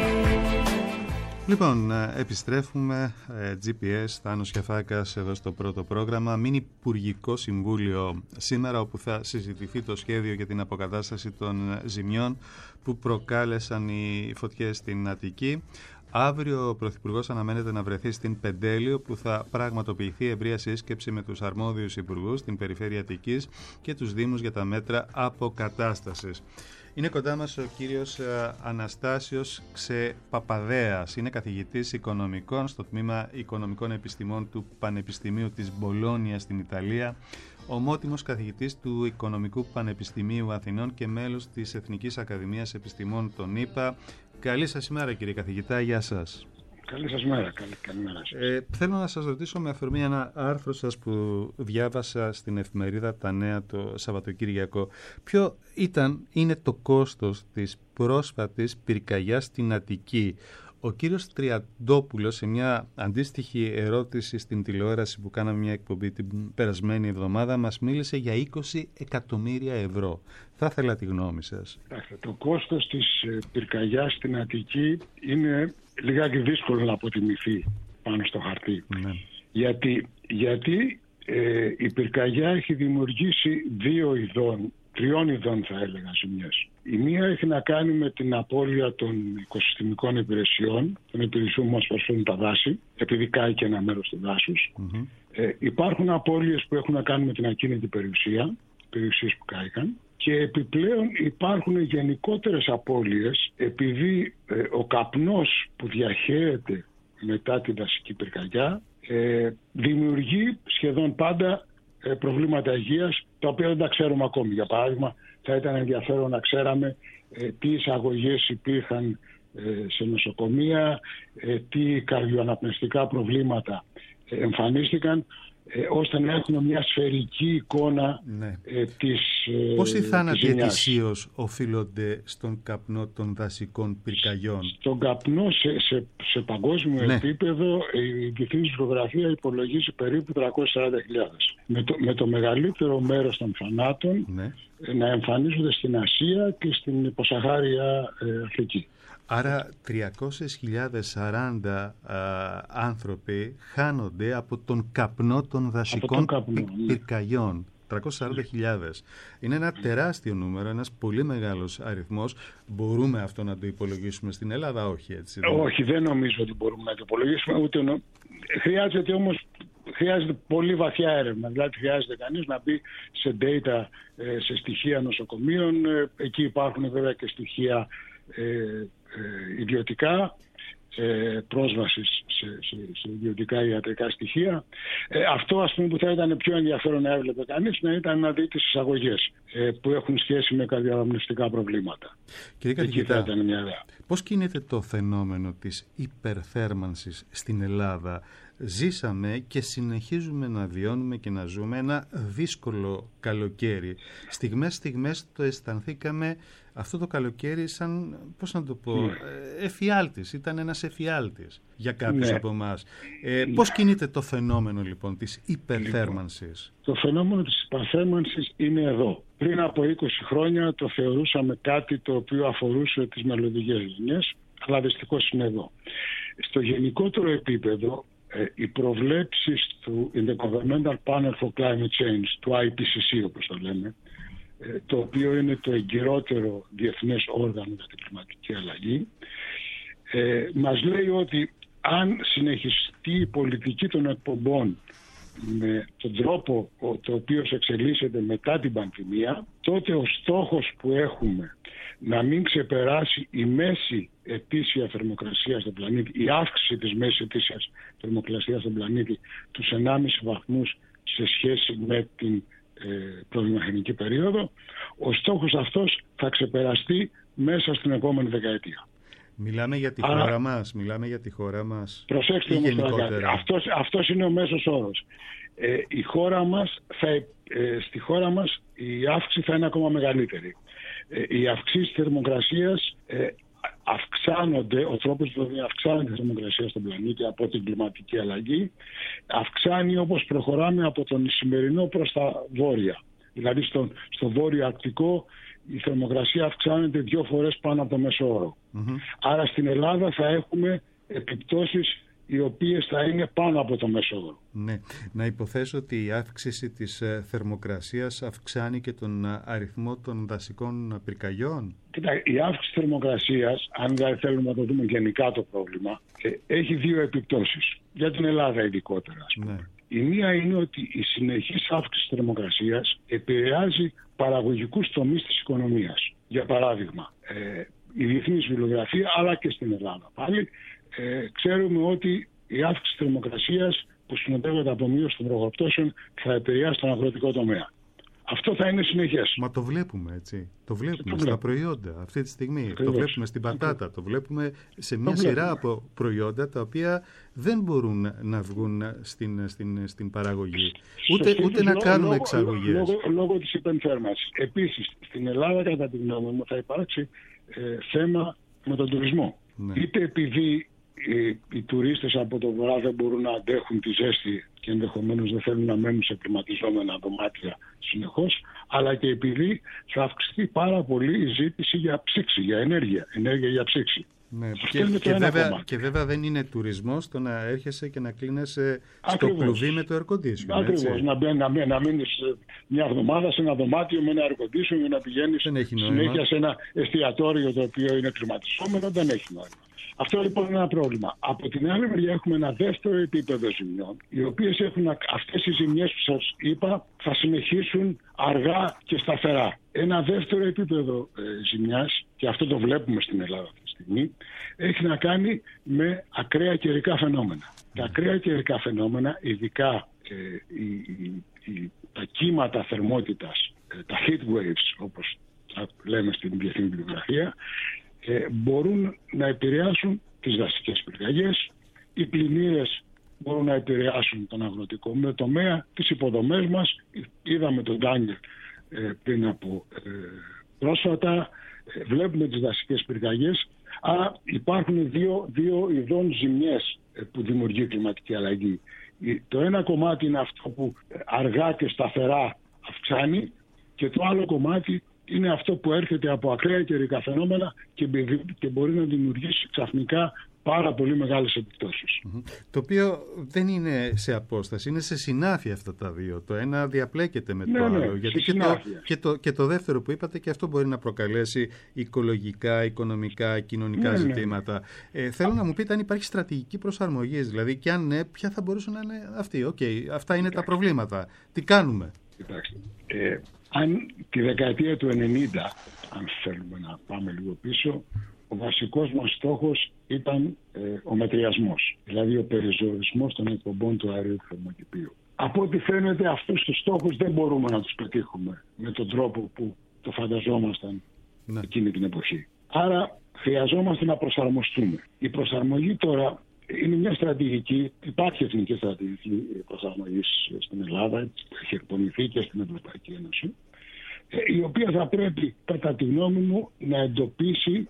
Λοιπόν, επιστρέφουμε, τζι πι ες, Θάνος Κεφάκας εδώ στο πρώτο πρόγραμμα. Μην υπουργικό συμβούλιο σήμερα, όπου θα συζητηθεί το σχέδιο για την αποκατάσταση των ζημιών που προκάλεσαν οι φωτιές στην Αττική. Αύριο ο Πρωθυπουργός αναμένεται να βρεθεί στην Πεντέλη, όπου θα πραγματοποιηθεί ευρεία σύσκεψη με τους αρμόδιους υπουργούς στην περιφέρεια Αττικής και τους Δήμους για τα μέτρα αποκατάστασης. Είναι κοντά μας ο κύριος Αναστάσιος Ξεπαπαδέας. Είναι καθηγητής οικονομικών στο τμήμα Οικονομικών Επιστημών του Πανεπιστημίου της Μπολόνια στην Ιταλία, ομότιμος καθηγητής του Οικονομικού Πανεπιστημίου Αθηνών και μέλος της Εθνικής Ακαδημίας Επιστημών των ΗΠΑ. Καλή σας ημέρα, κύριε καθηγητά, γεια σας. Καλή σας μέρα, καλή, καλημέρα σας. Ε, θέλω να σας ρωτήσω με αφορμή ένα άρθρο σας που διάβασα στην εφημερίδα Τα Νέα το Σαββατοκύριακο. Ποιο ήταν, είναι το κόστος της πρόσφατης πυρκαγιάς στην Αττική? Ο κύριος Τριαντόπουλος, σε μια αντίστοιχη ερώτηση στην τηλεόραση που κάναμε μια εκπομπή την περασμένη εβδομάδα, μας μίλησε για είκοσι εκατομμύρια ευρώ. Θα ήθελα τη γνώμη σας. Το κόστος της πυρκαγιάς στην Αττική είναι λιγάκι δύσκολο να αποτιμηθεί πάνω στο χαρτί. Ναι. Γιατί, γιατί ε, η πυρκαγιά έχει δημιουργήσει δύο ειδών, τριών ειδών θα έλεγα ζημιές. Η μία έχει να κάνει με την απώλεια των οικοσυστημικών υπηρεσιών, των υπηρεσιών που μας προσφέρουν τα δάση, επειδή κάει και ένα μέρος του δάσους. Mm-hmm. Ε, υπάρχουν απώλειες που έχουν να κάνουν με την ακίνητη περιουσία, περιουσίες που κάηκαν. Και επιπλέον υπάρχουν γενικότερες απώλειες, επειδή ε, ο καπνός που διαχέεται μετά τη δασική πυρκαγιά ε, δημιουργεί σχεδόν πάντα ε, προβλήματα υγείας, τα οποία δεν τα ξέρουμε ακόμη. Για παράδειγμα, θα ήταν ενδιαφέρον να ξέραμε ε, τι εισαγωγές υπήρχαν ε, σε νοσοκομεία, ε, τι καρδιοαναπνευστικά προβλήματα ε, εμφανίστηκαν, Ε, ώστε να έχουμε μια σφαιρική εικόνα ναι. ε, της ε, Πόσοι θάνατοι ετησίως οφείλονται στον καπνό των δασικών πυρκαγιών? Στον καπνό σε, σε, σε παγκόσμιο ναι. επίπεδο η Διεθνής Γεωγραφία υπολογίζει περίπου τριακόσιες σαράντα χιλιάδες. Με το, με το μεγαλύτερο μέρος των θανάτων ναι. ε, να εμφανίζονται στην Ασία και στην υποσαχάρια ε, Αφρική. Άρα τριακόσιες χιλιάδες σαράντα α, άνθρωποι χάνονται από τον καπνό των δασικών καπνό, πυρκαγιών. Ναι. τριακόσιες σαράντα χιλιάδες. Είναι ένα τεράστιο νούμερο, ένας πολύ μεγάλος αριθμός. Μπορούμε αυτό να το υπολογίσουμε στην Ελλάδα? Όχι, έτσι. Δεν... Όχι, δεν νομίζω ότι μπορούμε να το υπολογίσουμε. Ούτε νο... Χρειάζεται όμως χρειάζεται πολύ βαθιά έρευνα. Δηλαδή χρειάζεται κανείς να μπει σε data, σε στοιχεία νοσοκομείων. Εκεί υπάρχουν βέβαια και στοιχεία ε, ε, ιδιωτικά, ε, πρόσβασης σε, σε, σε ιδιωτικά ιατρικά στοιχεία. Ε, αυτό ας πούμε που θα ήταν πιο ενδιαφέρον να έβλεπε κανείς να ήταν να δει τις εισαγωγές ε, που έχουν σχέση με καρδιοαναπνευστικά προβλήματα. Κύριε καθηγητά, πώς κινείται το φαινόμενο της υπερθέρμανσης στην Ελλάδα? Ζήσαμε και συνεχίζουμε να βιώνουμε και να ζούμε ένα δύσκολο καλοκαίρι. Στιγμές στιγμές το αισθανθήκαμε αυτό το καλοκαίρι σαν, πώς να το πω, ναι. εφιάλτης, ήταν ένας εφιάλτης για κάποιους ναι. από εμάς. Ε, πώς ναι. κινείται το φαινόμενο λοιπόν της υπερθέρμανσης? Λοιπόν, το φαινόμενο της υπερθέρμανσης είναι εδώ. Πριν από είκοσι χρόνια το θεωρούσαμε κάτι το οποίο αφορούσε τις μελλοντικές γενιές, αλλά δυστυχώς είναι εδώ. Στο γενικότερο επίπεδο, ε, οι προβλέψεις του Intergovernmental Panel for Climate Change, του άι πι σι σι όπως το λέμε, ε, το οποίο είναι το εγκυρότερο διεθνές όργανο για την κλιματική αλλαγή, ε, μας λέει ότι αν συνεχιστεί η πολιτική των εκπομπών με τον τρόπο το οποίο εξελίσσεται μετά την πανδημία, τότε ο στόχος που έχουμε να μην ξεπεράσει η μέση ετήσια θερμοκρασία στον πλανήτη, η αύξηση της μέσης ετήσιας θερμοκρασίας στον πλανήτη τους ενάμιση βαθμούς σε σχέση με την ε, προβιομηχανική περίοδο, ο στόχος αυτός θα ξεπεραστεί μέσα στην επόμενη δεκαετία. Μιλάμε για τη Άρα, χώρα μας, μιλάμε για τη χώρα μας. Προσέξτε όμως τώρα, αυτός, αυτός είναι ο μέσος όρος. Ε, η χώρα μας θα, ε, στη χώρα μας η αύξηση θα είναι ακόμα μεγαλύτερη. Ε, οι αυξήσεις θερμοκρασίας ε, αυξάνονται, ο τρόπος που αυξάνεται η θερμοκρασία στον πλανήτη από την κλιματική αλλαγή αυξάνει όπως προχωράμε από τον Ισημερινό προς τα βόρεια. Δηλαδή στο, στο βόρειο Αρκτικό η θερμοκρασία αυξάνεται δύο φορές πάνω από το μέσο όρο. Mm-hmm. Άρα στην Ελλάδα θα έχουμε επιπτώσεις οι οποίες θα είναι πάνω από το μέσο όρο. Ναι. Να υποθέσω ότι η αύξηση της θερμοκρασίας αυξάνει και τον αριθμό των δασικών πυρκαγιών. Κοίτα, η αύξηση θερμοκρασίας, αν δεν θέλουμε να το δούμε γενικά το πρόβλημα, έχει δύο επιπτώσεις. Για την Ελλάδα ειδικότερα, ας πούμε. Ναι. Η μία είναι ότι η συνεχής αύξηση θερμοκρασίας επηρεάζει παραγωγικούς τομείς της οικονομίας. Για παράδειγμα, ε, η διεθνής βιβλιογραφία, αλλά και στην Ελλάδα πάλι, ε, ξέρουμε ότι η αύξηση θερμοκρασίας που συνοδεύεται από μείωση των προγροπτώσεων θα επηρεάσει τον αγροτικό τομέα. Αυτό θα είναι συνεχές. Μα το βλέπουμε, έτσι. Το βλέπουμε το στα προϊόντα αυτή τη στιγμή. Ακριβώς. Το βλέπουμε στην πατάτα. Το βλέπουμε σε μια σειρά από προϊόντα τα οποία δεν μπορούν να βγουν στην, στην, στην παραγωγή. Ούτε, ούτε να κάνουμε λόγω, εξαγωγές. Λόγω, λόγω της υπερθέρμανσης. Επίσης, στην Ελλάδα, κατά τη γνώμη μου, θα υπάρξει ε, θέμα με τον τουρισμό. Ναι. Είτε επειδή οι, οι τουρίστες από το βορρά δεν μπορούν να αντέχουν τη ζέστη και ενδεχομένως δεν θέλουν να μένουν σε κλιματιζόμενα δωμάτια συνεχώς, αλλά και επειδή θα αυξηθεί πάρα πολύ η ζήτηση για ψήξη, για ενέργεια, ενέργεια για ψήξη. Ναι, και, και, βέβαια, και βέβαια δεν είναι τουρισμός το να έρχεσαι και να κλείνεσαι στο κλουβί με το air conditioning. Ακριβώς, να, να, να, να μείνεις μια εβδομάδα σε ένα δωμάτιο με ένα air conditioning, να πηγαίνεις συνέχεια σε ένα εστιατόριο το οποίο είναι κλιματισόμενο, δεν έχει νόημα. Αυτό λοιπόν είναι ένα πρόβλημα. Από την άλλη μεριά έχουμε ένα δεύτερο επίπεδο ζημιών, οι οποίες έχουν αυτές οι ζημιές που σας είπα θα συνεχίσουν αργά και σταθερά. Ένα δεύτερο επίπεδο ε, ζημιάς, και αυτό το βλέπουμε στην Ελλάδα αυτή τη στιγμή, έχει να κάνει με ακραία καιρικά φαινόμενα. Mm. Τα ακραία καιρικά φαινόμενα, ειδικά ε, οι, οι, οι, τα κύματα θερμότητας, ε, τα heat waves όπως λέμε στην διεθνή βιβλιογραφία, Ε, μπορούν να επηρεάσουν τις δασικές πυρκαγιές, οι πλημμύρες μπορούν να επηρεάσουν τον αγροτικό με τομέα, τις υποδομές μας. Είδαμε τον Ντάνιελ ε, πριν από ε, πρόσφατα, ε, βλέπουμε τις δασικές πυρκαγιές. Άρα υπάρχουν δύο, δύο ειδών ζημιές ε, που δημιουργεί η κλιματική αλλαγή. Το ένα κομμάτι είναι αυτό που αργά και σταθερά αυξάνει και το άλλο κομμάτι είναι αυτό που έρχεται από ακραία καιρικά φαινόμενα και, και μπορεί να δημιουργήσει ξαφνικά πάρα πολύ μεγάλες επιπτώσεις. Mm-hmm. Το οποίο δεν είναι σε απόσταση, είναι σε συνάφεια αυτά τα δύο. Το ένα διαπλέκεται με ναι, το ναι, άλλο. Γιατί και το, και, το, και το δεύτερο που είπατε, και αυτό μπορεί να προκαλέσει οικολογικά, οικονομικά, κοινωνικά ναι, ζητήματα. Ναι. Ε, θέλω Α... να μου πείτε αν υπάρχει στρατηγική προσαρμογή, δηλαδή, και αν ναι, ποια θα μπορούσε να είναι αυτή. Οκ, okay, αυτά είναι τα προβλήματα. Τι κάνουμε? Κοιτάξτε. Ε, αν τη δεκαετία του ενενήντα, αν θέλουμε να πάμε λίγο πίσω, ο βασικός μας στόχος ήταν ε, ο μετριασμός, δηλαδή ο περιζωρισμός των εκπομπών του αερίου του θερμοκηπίου. Από ό,τι φαίνεται αυτούς τους στόχους δεν μπορούμε να τους πετύχουμε με τον τρόπο που το φανταζόμασταν ναι. εκείνη την εποχή. Άρα χρειαζόμαστε να προσαρμοστούμε. Η προσαρμογή τώρα είναι μια στρατηγική, υπάρχει εθνική στρατηγική προσαρμογής στην Ελλάδα, έχει εκπονηθεί και στην Ευρωπαϊκή Ένωση. η οποία θα πρέπει, κατά τη γνώμη μου, να εντοπίσει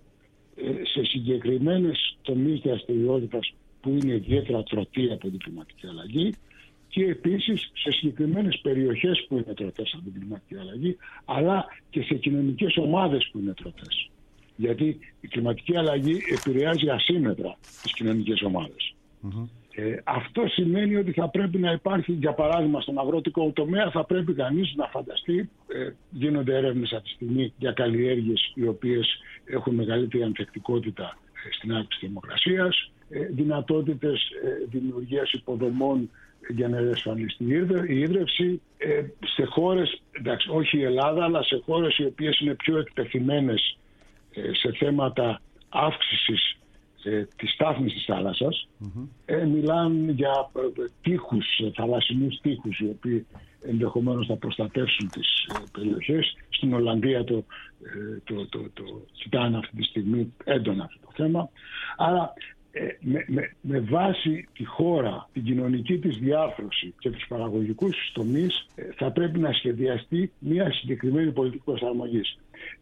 σε συγκεκριμένες τομείς δραστηριότητας που είναι ιδιαίτερα τρωτοί από την κλιματική αλλαγή και επίσης σε συγκεκριμένες περιοχές που είναι τρωτές από την κλιματική αλλαγή, αλλά και σε κοινωνικές ομάδες που είναι τρωτές. Γιατί η κλιματική αλλαγή επηρεάζει ασύμμετρα τις κοινωνικές ομάδες. Mm-hmm. Ε, αυτό σημαίνει ότι θα πρέπει να υπάρχει, για παράδειγμα, στον αγροτικό τομέα θα πρέπει κανείς να φανταστεί, ε, γίνονται έρευνες αυτή τη στιγμή για καλλιέργειες οι οποίες έχουν μεγαλύτερη ανθεκτικότητα ε, στην αύξηση της θερμοκρασίας, ε, δυνατότητες ε, δημιουργίας υποδομών για να διασφαλιστεί η ίδρυυση ε, σε χώρες, εντάξει, όχι η Ελλάδα, αλλά σε χώρες οι οποίες είναι πιο εκτεθειμένες ε, σε θέματα αύξησης ε, της στάθμης της θάλασσας. Mm-hmm. Ε, μιλάνε για ε, τείχους, ε, θαλασσινούς τείχους, οι οποίοι ενδεχομένως θα προστατεύσουν τις ε, περιοχές. Στην Ολλανδία το, ε, το, το, το, το κοιτάνε αυτή τη στιγμή έντονα αυτό το θέμα. Άρα ε, με, με, με βάση τη χώρα, την κοινωνική της διάρθρωση και τους παραγωγικούς τομείς ε, θα πρέπει να σχεδιαστεί μια συγκεκριμένη πολιτική προσαρμογής.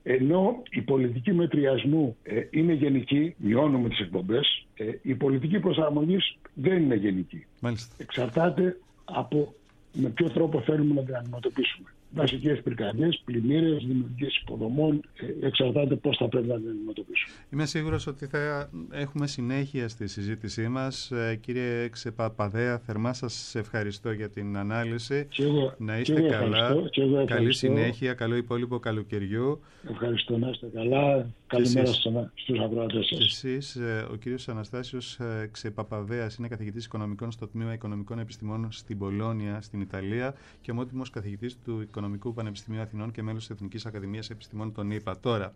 Ενώ η πολιτική μετριασμού ε, είναι γενική, μειώνουμε τις εκπομπές, ε, η πολιτική προσαρμογής δεν είναι γενική. Μάλιστα. Εξαρτάται από με ποιο τρόπο θέλουμε να την αντιμετωπίσουμε. Βασικές πυρκαγιές, πλημμύρες, δημιουργίες υποδομών, ε, εξαρτάται πώς θα πρέπει να την αντιμετωπίσουμε. Είμαι σίγουρος ότι θα έχουμε συνέχεια στη συζήτησή μας. Ε, κύριε Ξεπαπαδέα, θερμά σας ευχαριστώ για την ανάλυση. Και εγώ, να είστε και καλά. Και εγώ καλή συνέχεια, καλό υπόλοιπο καλοκαιριού. Ευχαριστώ, να είστε καλά. Καλημέρα στους ακροατές σας. Εσείς, ο κύριος Αναστάσιος Ξεπαπαδέας, είναι καθηγητής οικονομικών στο Τμήμα Οικονομικών Επιστημών στην Πολόνια, στην Ιταλία, και ομότιμος καθηγητής του Οικονομικού Πανεπιστημίου Αθηνών και μέλος της Εθνικής Ακαδημίας Επιστημών των ΗΠΑ. Τώρα,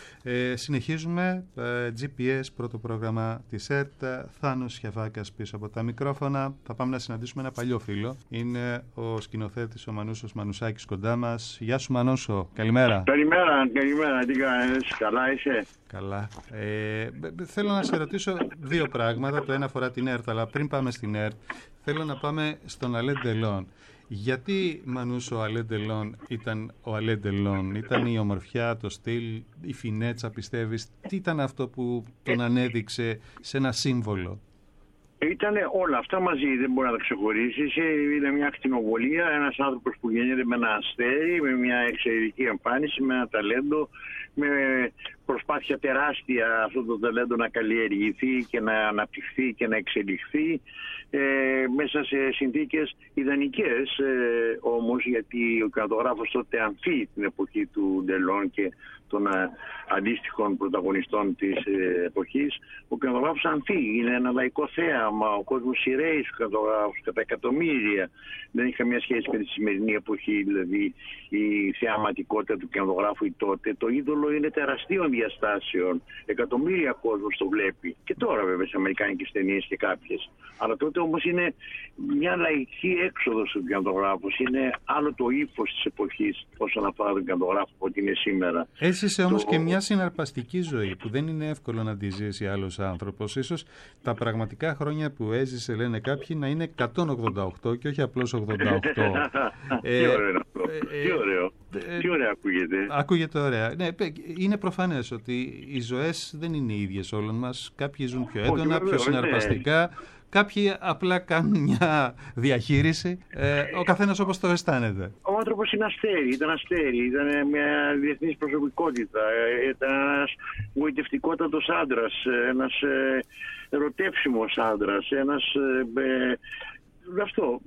ε, συνεχίζουμε. Ε, τζι πι ες, πρώτο πρόγραμμα της ΕΡΤ. Θάνος Σιαβάκας πίσω από τα μικρόφωνα. Θα πάμε να συναντήσουμε ένα παλιό φίλο. Είναι ο σκηνοθέτης ο Μανούσος Μανουσάκης κοντά μας. Γεια σου, Μανούσο. Καλημέρα. Καλημέρα, καλημέρα. Τι κάνεις, καλά είσαι? Καλά. Ε, θέλω να σε ρωτήσω δύο πράγματα. Το ένα αφορά την ΕΡΤ, αλλά πριν πάμε στην ΕΡΤ, θέλω να πάμε στον Αλέν Ντελόν. Γιατί, Μανούσο, ο Αλέν Ντελόν ήταν ο Αλέν Ντελόν? Ήταν η ομορφιά, το στυλ, η φινέτσα, πιστεύεις? Τι ήταν αυτό που τον ανέδειξε σε ένα σύμβολο? Ήτανε όλα αυτά μαζί, δεν μπορεί να τα ξεχωρίσεις. Είναι μια ακτινοβολία, ένας άνθρωπος που γεννιέται με ένα αστέρι, με μια εξαιρετική εμφάνιση, με ένα ταλέντο, με προσπάθεια τεράστια αυτό το ταλέντο να καλλιεργηθεί και να αναπτυχθεί και να εξελιχθεί ε, μέσα σε συνθήκες ιδανικές ε, όμως, γιατί ο κινηματογράφος τότε ανθεί την εποχή του Ντελόν και των α, αντίστοιχων πρωταγωνιστών της ε, εποχής. Ο κινηματογράφος ανθεί, είναι ένα λαϊκό θέαμα, ο κόσμος σειραίει στους κινηματογράφους κατά εκατομμύρια. Δεν έχει καμία σχέση με τη σημερινή εποχή, δηλαδή η θεαματικότητα του κινηματογράφου τότε. Το είδωλο είναι τεραστίων διαστάσεων, εκατομμύρια κόσμος το βλέπει. Και τώρα βέβαια σε αμερικάνικες ταινίες και κάποιες. Αλλά τότε όμως είναι μια λαϊκή έξοδος του κινηματογράφου. Είναι άλλο το ύφος της εποχής όσον αφορά τον κινηματογράφο από ό,τι είναι σήμερα. Έζησε όμως το... και μια συναρπαστική ζωή που δεν είναι εύκολο να τη ζήσει άλλος άνθρωπος. Ίσως τα πραγματικά χρόνια που έζησε, λένε κάποιοι, να είναι εκατόν ογδόντα οκτώ και όχι απλώς ογδόντα οκτώ. ε, Τι ωραίο είναι αυτό. Ε, Τι ωραίο. Ε, Τι ωραία ακούγεται. Ακούγεται ωραία. Ναι, είναι προφανές ότι οι ζωές δεν είναι οι ίδιες όλων μας. Κάποιοι ζουν πιο έντονα, πιο συναρπαστικά. Κάποιοι απλά κάνουν μια διαχείριση, ε, ο καθένας όπως το αισθάνεται. Ο άνθρωπος είναι αστέρι, ήταν αστέρι, ήταν μια διεθνής προσωπικότητα, ήταν ένας γοητευτικότατος άντρας, ένας ε, ερωτεύσιμος άντρας, ένας... Ε, ε, αυτό.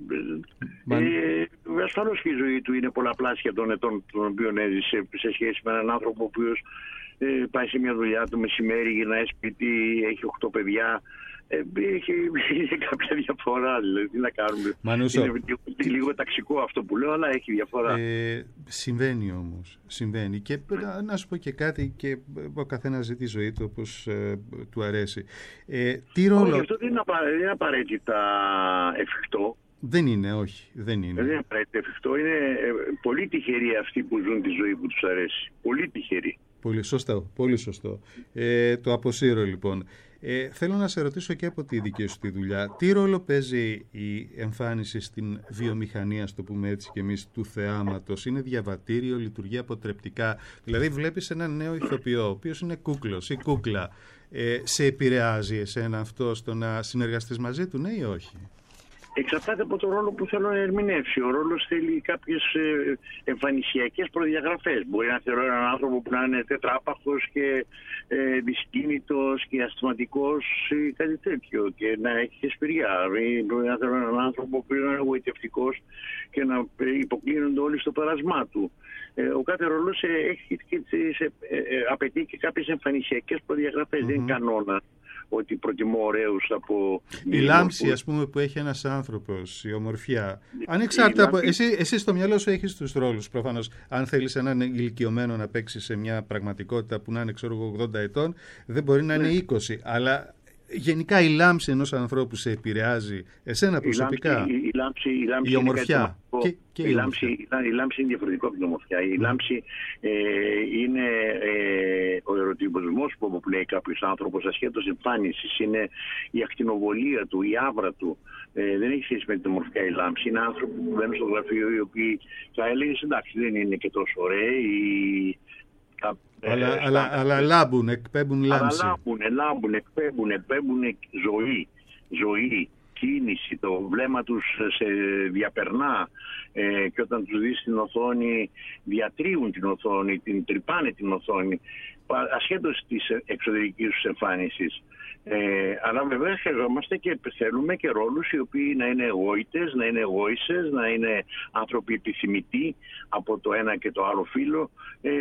Ε, ασφαλώς και η ζωή του είναι πολλαπλάσια των ετών των οποίων έζησε σε σχέση με έναν άνθρωπο ο οποίος ε, πάει σε μια δουλειά το μεσημέρι, γυρνάει σπίτι, έχει οκτώ παιδιά. Έχει κάποια διαφορά, δηλαδή, τι να κάνουμε. Μανούσο, είναι λίγο, λίγο ταξικό αυτό που λέω, αλλά έχει διαφορά. Ε, συμβαίνει όμως, συμβαίνει. Και να, να σου πω και κάτι, και ο καθένας ζει τη ζωή του όπως ε, του αρέσει. Ε, τι ρόλο... Όχι, αυτό δεν είναι, απα... δεν είναι απαραίτητα εφικτό. Δεν είναι, όχι, δεν είναι. Δεν είναι απαραίτητα εφικτό. Είναι ε, πολύ τυχεροί αυτοί που ζουν τη ζωή που τους αρέσει. Πολύ τυχεροί. Πολύ σωστό, πολύ σωστό. Ε, το αποσύρω λοιπόν. Ε, θέλω να σε ρωτήσω και από τη δική σου τη δουλειά, τι ρόλο παίζει η εμφάνιση στην βιομηχανία, στο πούμε έτσι και εμείς, του θεάματος? Είναι διαβατήριο, λειτουργεί αποτρεπτικά? Δηλαδή βλέπεις έναν νέο ηθοποιό, ο οποίος είναι κούκλος ή κούκλα, ε, σε επηρεάζει εσένα αυτό στο να συνεργαστείς μαζί του, ναι ή όχι? Εξαρτάται από τον ρόλο που θέλω να ερμηνεύσει. Ο ρόλος θέλει κάποιες εμφανισιακές προδιαγραφές. Μπορεί να θεωρώ έναν άνθρωπο που να είναι τετράπαχος και ε, δυσκίνητος και ασθηματικός ή κάτι τέτοιο και να έχει εσπηριά. Μπορεί να θεωρώ έναν άνθρωπο που είναι εγωιτευτικός και να υποκλίνονται όλοι στο πέρασμά του. Ε, ο κάθε ρόλος έχει και τις, ε, ε, απαιτεί και κάποιες εμφανισιακές προδιαγραφές. Mm-hmm. Δεν είναι κανόνα ότι προτιμώ ωραίους από... Η λάμψη, που... ας πούμε, που έχει ένας άνθρωπος, η ομορφιά. Ανεξάρτητα από... Εσύ, εσύ στο μυαλό σου έχεις τους ρόλους, προφανώς. Αν θέλεις έναν ηλικιωμένο να παίξει σε μια πραγματικότητα που να είναι, ξέρω εγώ, ογδόντα ετών, δεν μπορεί να ναι. είναι είκοσι. Αλλά γενικά η λάμψη ενός ανθρώπου σε επηρεάζει εσένα προσωπικά? Η, η, η, λάμψη, η, λάμψη η ομορφιά. Και, και η, η, λάμψη, η λάμψη είναι διαφορετικό από την ομορφιά. Η mm. λάμψη ε, είναι ε, ο ερωτισμός που, που λέει κάποιος άνθρωπος ασχέτως εμφάνισης. Είναι η ακτινοβολία του, η άβρα του. Ε, δεν έχει σχέση με την ομορφιά η λάμψη. Είναι άνθρωποι που μπαίνουν στο γραφείο οι οποίοι θα έλεγες εντάξει δεν είναι και τόσο ωραίοι. Αλλά, ε, αλλά, στα... αλλά λάμπουν, εκπέμπουν λάμψη. Αλλά λάμπουν, λάμπουν, εκπέμπουν, εκπέμπουν ζωή, ζωή, κίνηση, το βλέμμα τους σε διαπερνά ε, και όταν τους δεις στην οθόνη διατρίουν την οθόνη, την τρυπάνε την οθόνη, ασχέτως της εξωτερικής τους εμφάνισης. Ε, αλλά βέβαια χρειαζόμαστε και θέλουμε και ρόλους οι οποίοι να είναι εγώιτες, να είναι εγώισες, να είναι άνθρωποι επιθυμητοί από το ένα και το άλλο φύλο. Ε,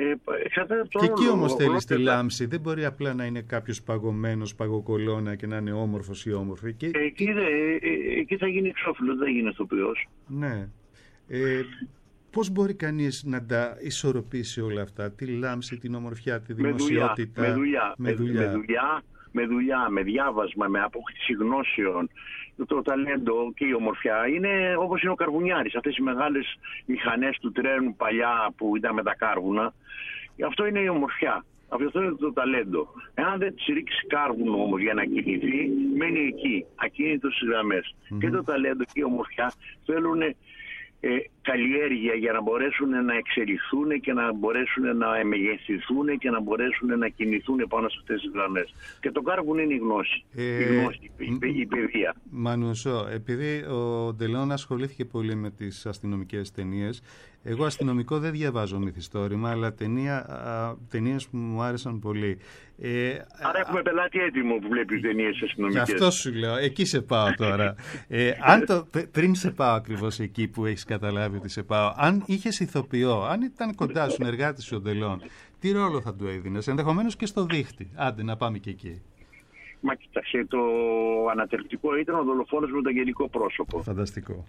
και εκεί όμως θέλεις τη λάμψη. Δεν μπορεί απλά να είναι κάποιος παγωμένος, παγοκολώνα και να είναι όμορφος ή όμορφη. Και... Ε, εκεί, δε, ε, εκεί θα γίνει εξώφυλλο, δεν θα γίνει ηθοποιός. Ναι. Ε, πώς μπορεί κανείς να τα ισορροπήσει όλα αυτά, τη λάμψη, την ομορφιά, τη δημοσιότητα? Με δουλειά, με δουλειά. Με, με δουλειά. με δουλειά, με διάβασμα, με απόκτηση γνώσεων, το ταλέντο και η ομορφιά είναι όπως είναι ο καρβουνιάρης. Αυτές οι μεγάλες μηχανές του τρένου παλιά που ήταν με τα κάρβουνα, αυτό είναι η ομορφιά. Αυτό είναι το ταλέντο. Εάν δεν της ρίξει κάρβουνο όμως για να κινηθεί, μένει εκεί, ακίνητος στις γραμμές. Mm-hmm. Και το ταλέντο και η ομορφιά θέλουν Ε, καλλιέργεια για να μπορέσουν να εξελιχθούν και να μπορέσουν να μεγεθυνθούν και να μπορέσουν να κινηθούν πάνω σε αυτές τις γραμμές. Και το κάρβουνο είναι η γνώση, ε, η γνώση, η, η παιδεία. Μανουσό, επειδή ο Ντελεόν ασχολήθηκε πολύ με τις αστυνομικές ταινίες, εγώ αστυνομικό δεν διαβάζω μυθιστόρημα, αλλά ταινία, α, ταινίες που μου άρεσαν πολύ. Ε, Άρα έχουμε α, πελάτη έτοιμο που βλέπει ταινίες αστυνομικές. Γι' αυτό σου λέω, εκεί σε πάω τώρα. ε, αν το, πριν σε πάω ακριβώς εκεί που έχεις καταλάβει ότι σε πάω, αν είχες ηθοποιό, αν ήταν κοντά σου εργάτη σου ο Ντελεόν, τι ρόλο θα του έδινες? Ενδεχομένως και στο δίχτυ. Άντε να πάμε και εκεί. Μα κοίταξε, το ανατρεπτικό ήταν ο δολοφόνος με το αγγελικό πρόσωπο. Φανταστικό.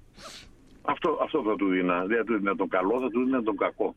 Αυτό, αυτό θα του δίνα. Δεν θα του δίνα τον καλό, θα του δίνα τον κακό.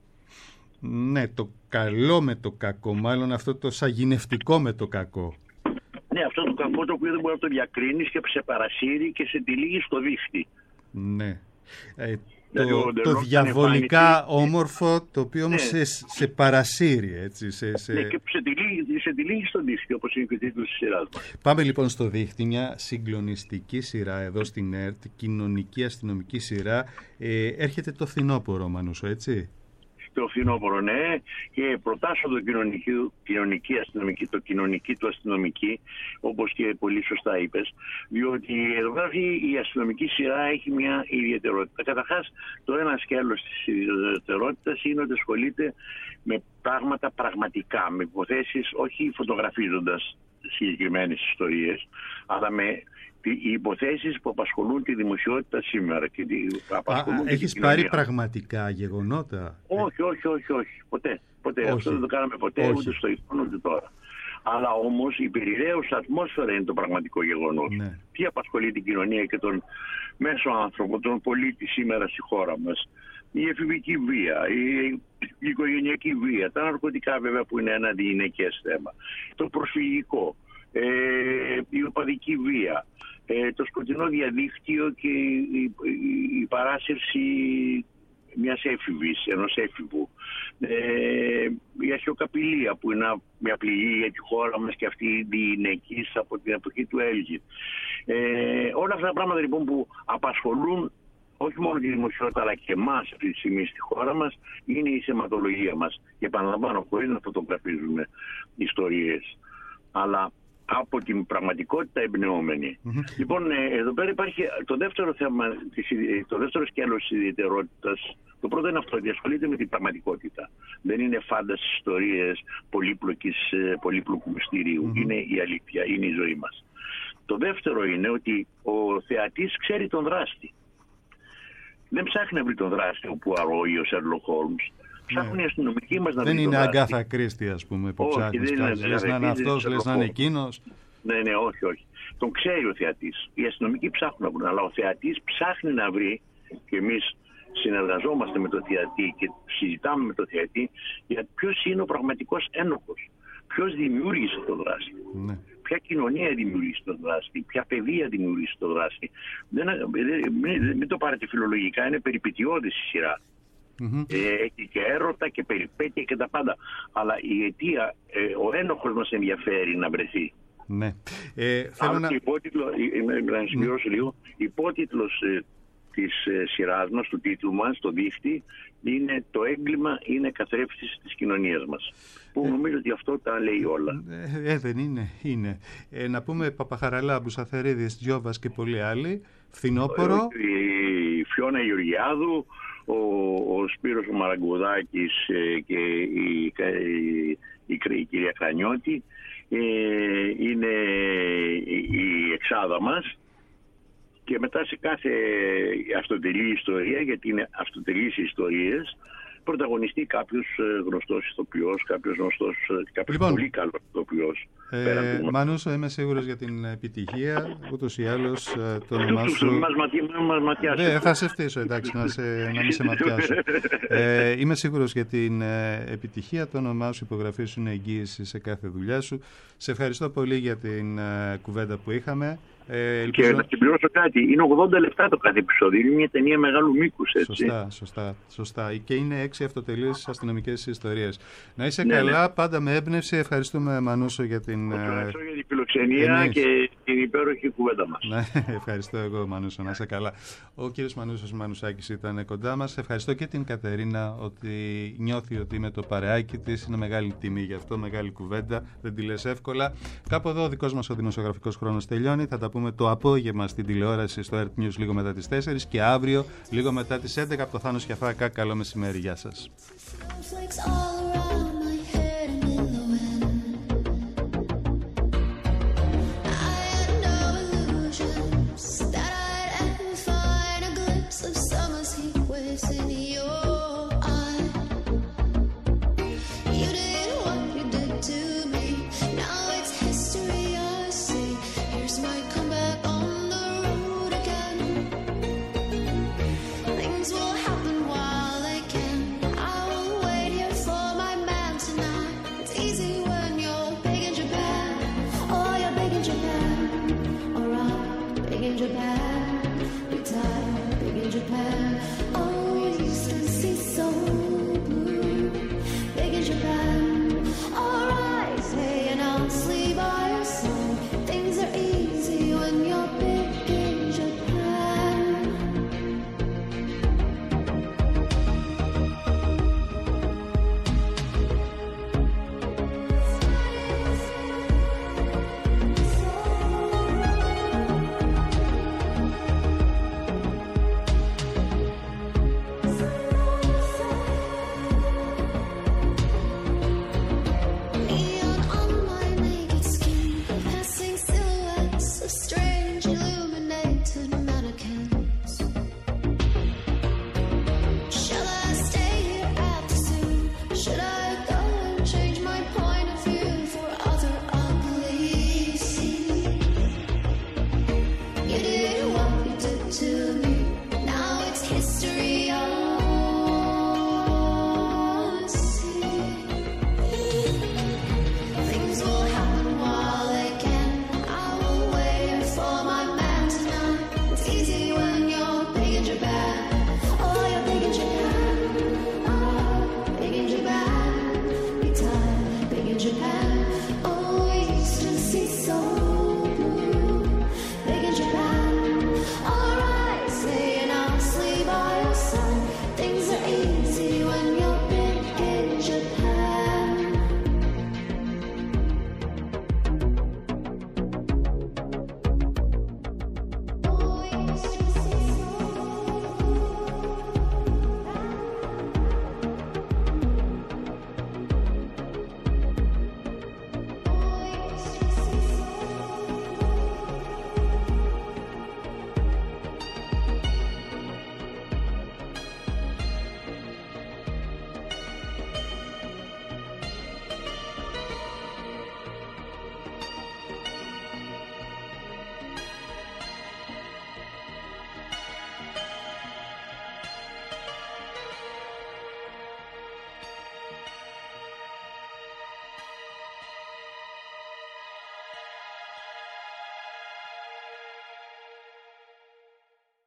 Ναι, το καλό με το κακό. Μάλλον αυτό το σαγηνευτικό με το κακό. Ναι, αυτό το κακό το οποίο δεν μπορεί να το διακρίνεις και σε παρασύρει και σε τυλίγει στο δίχτυ. Ναι. Ε, το, το διαβολικά όμορφο, το οποίο όμως ναι. σε, σε παρασύρει, έτσι. Σε, σε... Ναι, και σε τυλίγει, σε τυλίγει στο δίχτυ, όπως είναι και ο τίτλος της σειράς μας. Πάμε λοιπόν στο δίχτυ, μια συγκλονιστική σειρά εδώ στην ΕΡΤ, κοινωνική αστυνομική σειρά. Ε, έρχεται το φθινόπωρο, Μανούσο, έτσι. Το φθινόπωρο, ναι, και προτάσω το κοινωνική, κοινωνική αστυνομική, το κοινωνική του αστυνομική, όπως και πολύ σωστά είπες, διότι εδώ η αστυνομική σειρά έχει μια ιδιαιτερότητα. Καταρχάς, το ένα σκέλος της ιδιαιτερότητας είναι ότι ασχολείται με πράγματα πραγματικά, με υποθέσεις, όχι φωτογραφίζοντας συγκεκριμένες ιστορίες, αλλά με οι υποθέσεις που απασχολούν τη δημοσιότητα σήμερα. Και απασχολούν Α, έχεις πάρει πραγματικά γεγονότα? Όχι, όχι, όχι, όχι. Ποτέ. ποτέ. Αυτό δεν το κάναμε ποτέ, όχι. Ούτε στο εικόνο ούτε τώρα. Αλλά όμως η περιραίουσα ατμόσφαιρα είναι το πραγματικό γεγονός. Ναι. Τι απασχολεί την κοινωνία και τον μέσο άνθρωπο, τον πολίτη σήμερα στη χώρα μας? Η εφηβική βία, η, η οικογενειακή βία, τα ναρκωτικά βέβαια που είναι ένα αντιγυναικές θέμα, το προσφυγικό, ε, η οπαδική βία, ε, το σκοτεινό διαδίκτυο και η, η, η παράσυρση μιας έφηβης, ενός έφηβου. Ε, η αρχαιοκαπηλεία που είναι μια πληγή για τη χώρα μας και αυτή είναι εκεί από την εποχή του Έλγη. Ε, όλα αυτά τα πράγματα λοιπόν που απασχολούν όχι μόνο τη δημοσιότητα αλλά και εμάς αυτή τη στιγμή στη χώρα μας είναι η θεματολογία μας. Και επαναλαμβάνω, χωρίς να φωτογραφίζουμε ιστορίες, αλλά από την πραγματικότητα εμπνεόμενη. Mm-hmm. Λοιπόν, εδώ πέρα υπάρχει το δεύτερο θέμα, το δεύτερο σκέλος της ιδιαιτερότητας. Το πρώτο είναι αυτό, ότι ασχολείται με την πραγματικότητα. Δεν είναι φάνταση ιστορίες πολύπλοκου μυστηρίου. Mm-hmm. Είναι η αλήθεια, είναι η ζωή μας. Το δεύτερο είναι ότι ο θεατής ξέρει τον δράστη. Δεν ψάχνει να βρει τον δράστη ο Πουαρό ή ο Σέρλοκ Χόλμς. Ψάχνουν οι αστυνομικοί μας να βρει. Δεν είναι Αγκάθα Κρίστη, ας πούμε, που ψάχνεις. Λες να είναι αυτός, λες να είναι εκείνος. Ναι, ναι, όχι, όχι. Τον ξέρει ο θεατής. Οι αστυνομικοί ψάχνουν να βρουν, αλλά ο θεατής ψάχνει να βρει, και εμείς συνεργαζόμαστε με το θεατή και συζητάμε με το θεατή για ποιος είναι ο πραγματικός ένοχος. Ποιος δημιούργησε τον δράστη. Ναι. Ποια κοινωνία δημιουργήσει τον δράστη, ποια παιδεία δημιουργήσει τον δράστη. Δεν, μην, μην το πάρετε φιλολογικά, είναι περιπετειώδης η σειρά. Mm-hmm. Ε, έχει και έρωτα και περιπέτεια και τα πάντα. Αλλά η αιτία, ε, ο ένοχος μας ενδιαφέρει να βρεθεί. Ναι. Ε, θέλω να... υπότιτλο, να συμπληρώσω mm. λίγο, υπότιτλος ε, της ε, σειράς μας, του τίτλου μας, το δίχτυ, είναι «Το έγκλημα είναι καθρέφτης της κοινωνίας μας». Που νομίζω ότι αυτό τα λέει όλα. Ε, ε δεν είναι, είναι. Ε, να πούμε Παπαχαραλά, Μπουσαθερίδης, Τζιόβας και πολλοί άλλοι. Φθινόπωρο. Η Φιώνα Γεωργιάδου, ο, ο Σπύρος ο Μαραγκουδάκης ε, και η, η, η, η κυρία Κρανιώτη. Ε, είναι η εξάδα μας. Και μετά σε κάθε αυτοτελή ιστορία, γιατί είναι αυτοτελείς ιστορίες, πρωταγωνιστεί κάποιος γνωστός ηθοποιός, κάποιος γνωστός, κάποιος λοιπόν, πολύ καλός ηθοποιός. Ε, Μανούσο, είμαι σίγουρος για την επιτυχία, ούτως ή άλλως το όνομά σου... Δεν θα σε φτύσω, εντάξει, να, σε, να μην σε ματιάσω. ε, είμαι σίγουρος για την επιτυχία, το όνομά σου, υπογραφή σου είναι εγγύηση σε κάθε δουλειά σου. Σε ευχαριστώ πολύ για την κουβέντα που είχαμε. Ε, ελπίζω... Και να συμπληρώσω κάτι, είναι ογδόντα λεπτά το κάθε επεισόδιο, είναι μια ταινία μεγάλου μήκους, έτσι. Σωστά, σωστά, σωστά. Και είναι έξι αυτοτελείς αστυνομικές ιστορίες. Να είσαι ναι, καλά, ναι. Πάντα με έμπνευση. Ευχαριστούμε, Μανούσο, για την... Ευχαριστώ για την φιλοξενία εμείς. Και την υπέροχη κουβέντα μας. Ναι, ευχαριστώ εγώ, Μανούσο, να είσαι καλά. Ο κύριος Μανούσος Μανουσάκης ήταν κοντά μας. Ευχαριστώ και την Κατερίνα, ότι νιώθει ότι με το παρεάκι της είναι μεγάλη τιμή γι' αυτό, μεγάλη κουβέντα, δεν τη λες εύκολα. Κάπου εδώ ο δικός μας ο δημοσιογραφικός χρόνος τελειώνει. Θα τα πούμε το απόγευμα στην τηλεόραση στο Earth News λίγο μετά τις τέσσερις και αύριο λίγο μετά τις έντεκα από το Θάνο Σκιαφάκα. Καλό μεσημέρι, γεια σας.